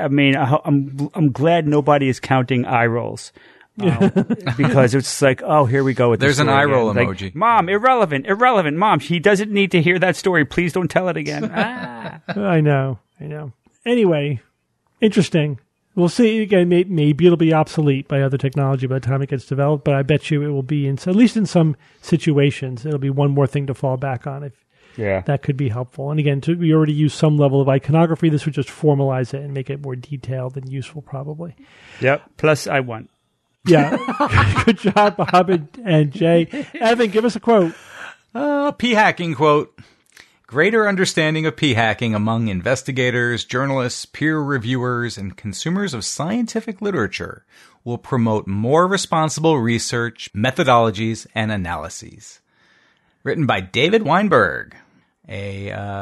I'm glad nobody is counting eye rolls. Because it's like, oh, here we go with There's the an story eye roll again. emoji. Like, Mom, irrelevant. Mom, he doesn't need to hear that story. Please don't tell it again. I know. Anyway, interesting. We'll see. Again, maybe it'll be obsolete by other technology by the time it gets developed, but I bet you it will be, at least in some situations, it'll be one more thing to fall back on if that could be helpful. And again, we already use some level of iconography. This would just formalize it and make it more detailed and useful, probably. Yep. Plus, I won. Yeah. Good job, Bob and Jay. Evan, give us a quote. P-hacking quote. Greater understanding of p-hacking among investigators, journalists, peer reviewers, and consumers of scientific literature will promote more responsible research, methodologies, and analyses. Written by David Weinberg, a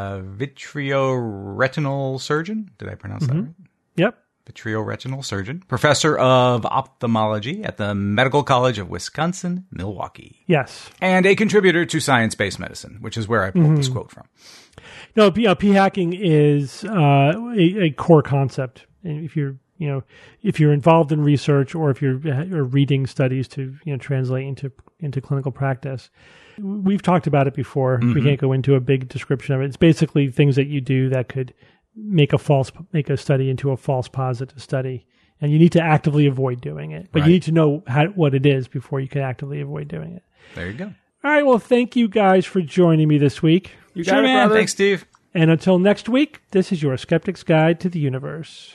vitreoretinal surgeon. Did I pronounce that right? Yep. Vitreoretinal surgeon, professor of ophthalmology at the Medical College of Wisconsin, Milwaukee. Yes. And a contributor to Science-Based Medicine, which is where I pulled this quote from. No, p-hacking is a core concept. And if you're involved in research or if you're reading studies to translate into clinical practice, we've talked about it before. We can't go into a big description of it. It's basically things that you do that could make a study into a false positive study, and you need to actively avoid doing it. But you need to know what it is before you can actively avoid doing it. There you go. All right. Well, thank you guys for joining me this week. You Sure, got it, man. brother. Thanks, Steve. And until next week, this is your Skeptic's Guide to the Universe.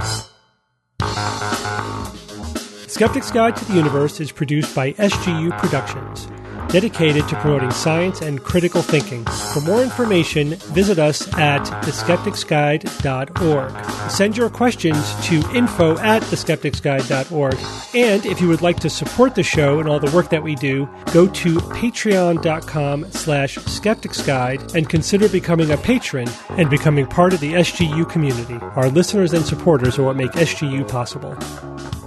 Skeptic's Guide to the Universe is produced by SGU Productions, dedicated to promoting science and critical thinking. For more information, visit us at theskepticsguide.org. Send your questions to info@theskepticsguide.org. And if you would like to support the show and all the work that we do, go to patreon.com/skepticsguide and consider becoming a patron and becoming part of the SGU community. Our listeners and supporters are what make SGU possible.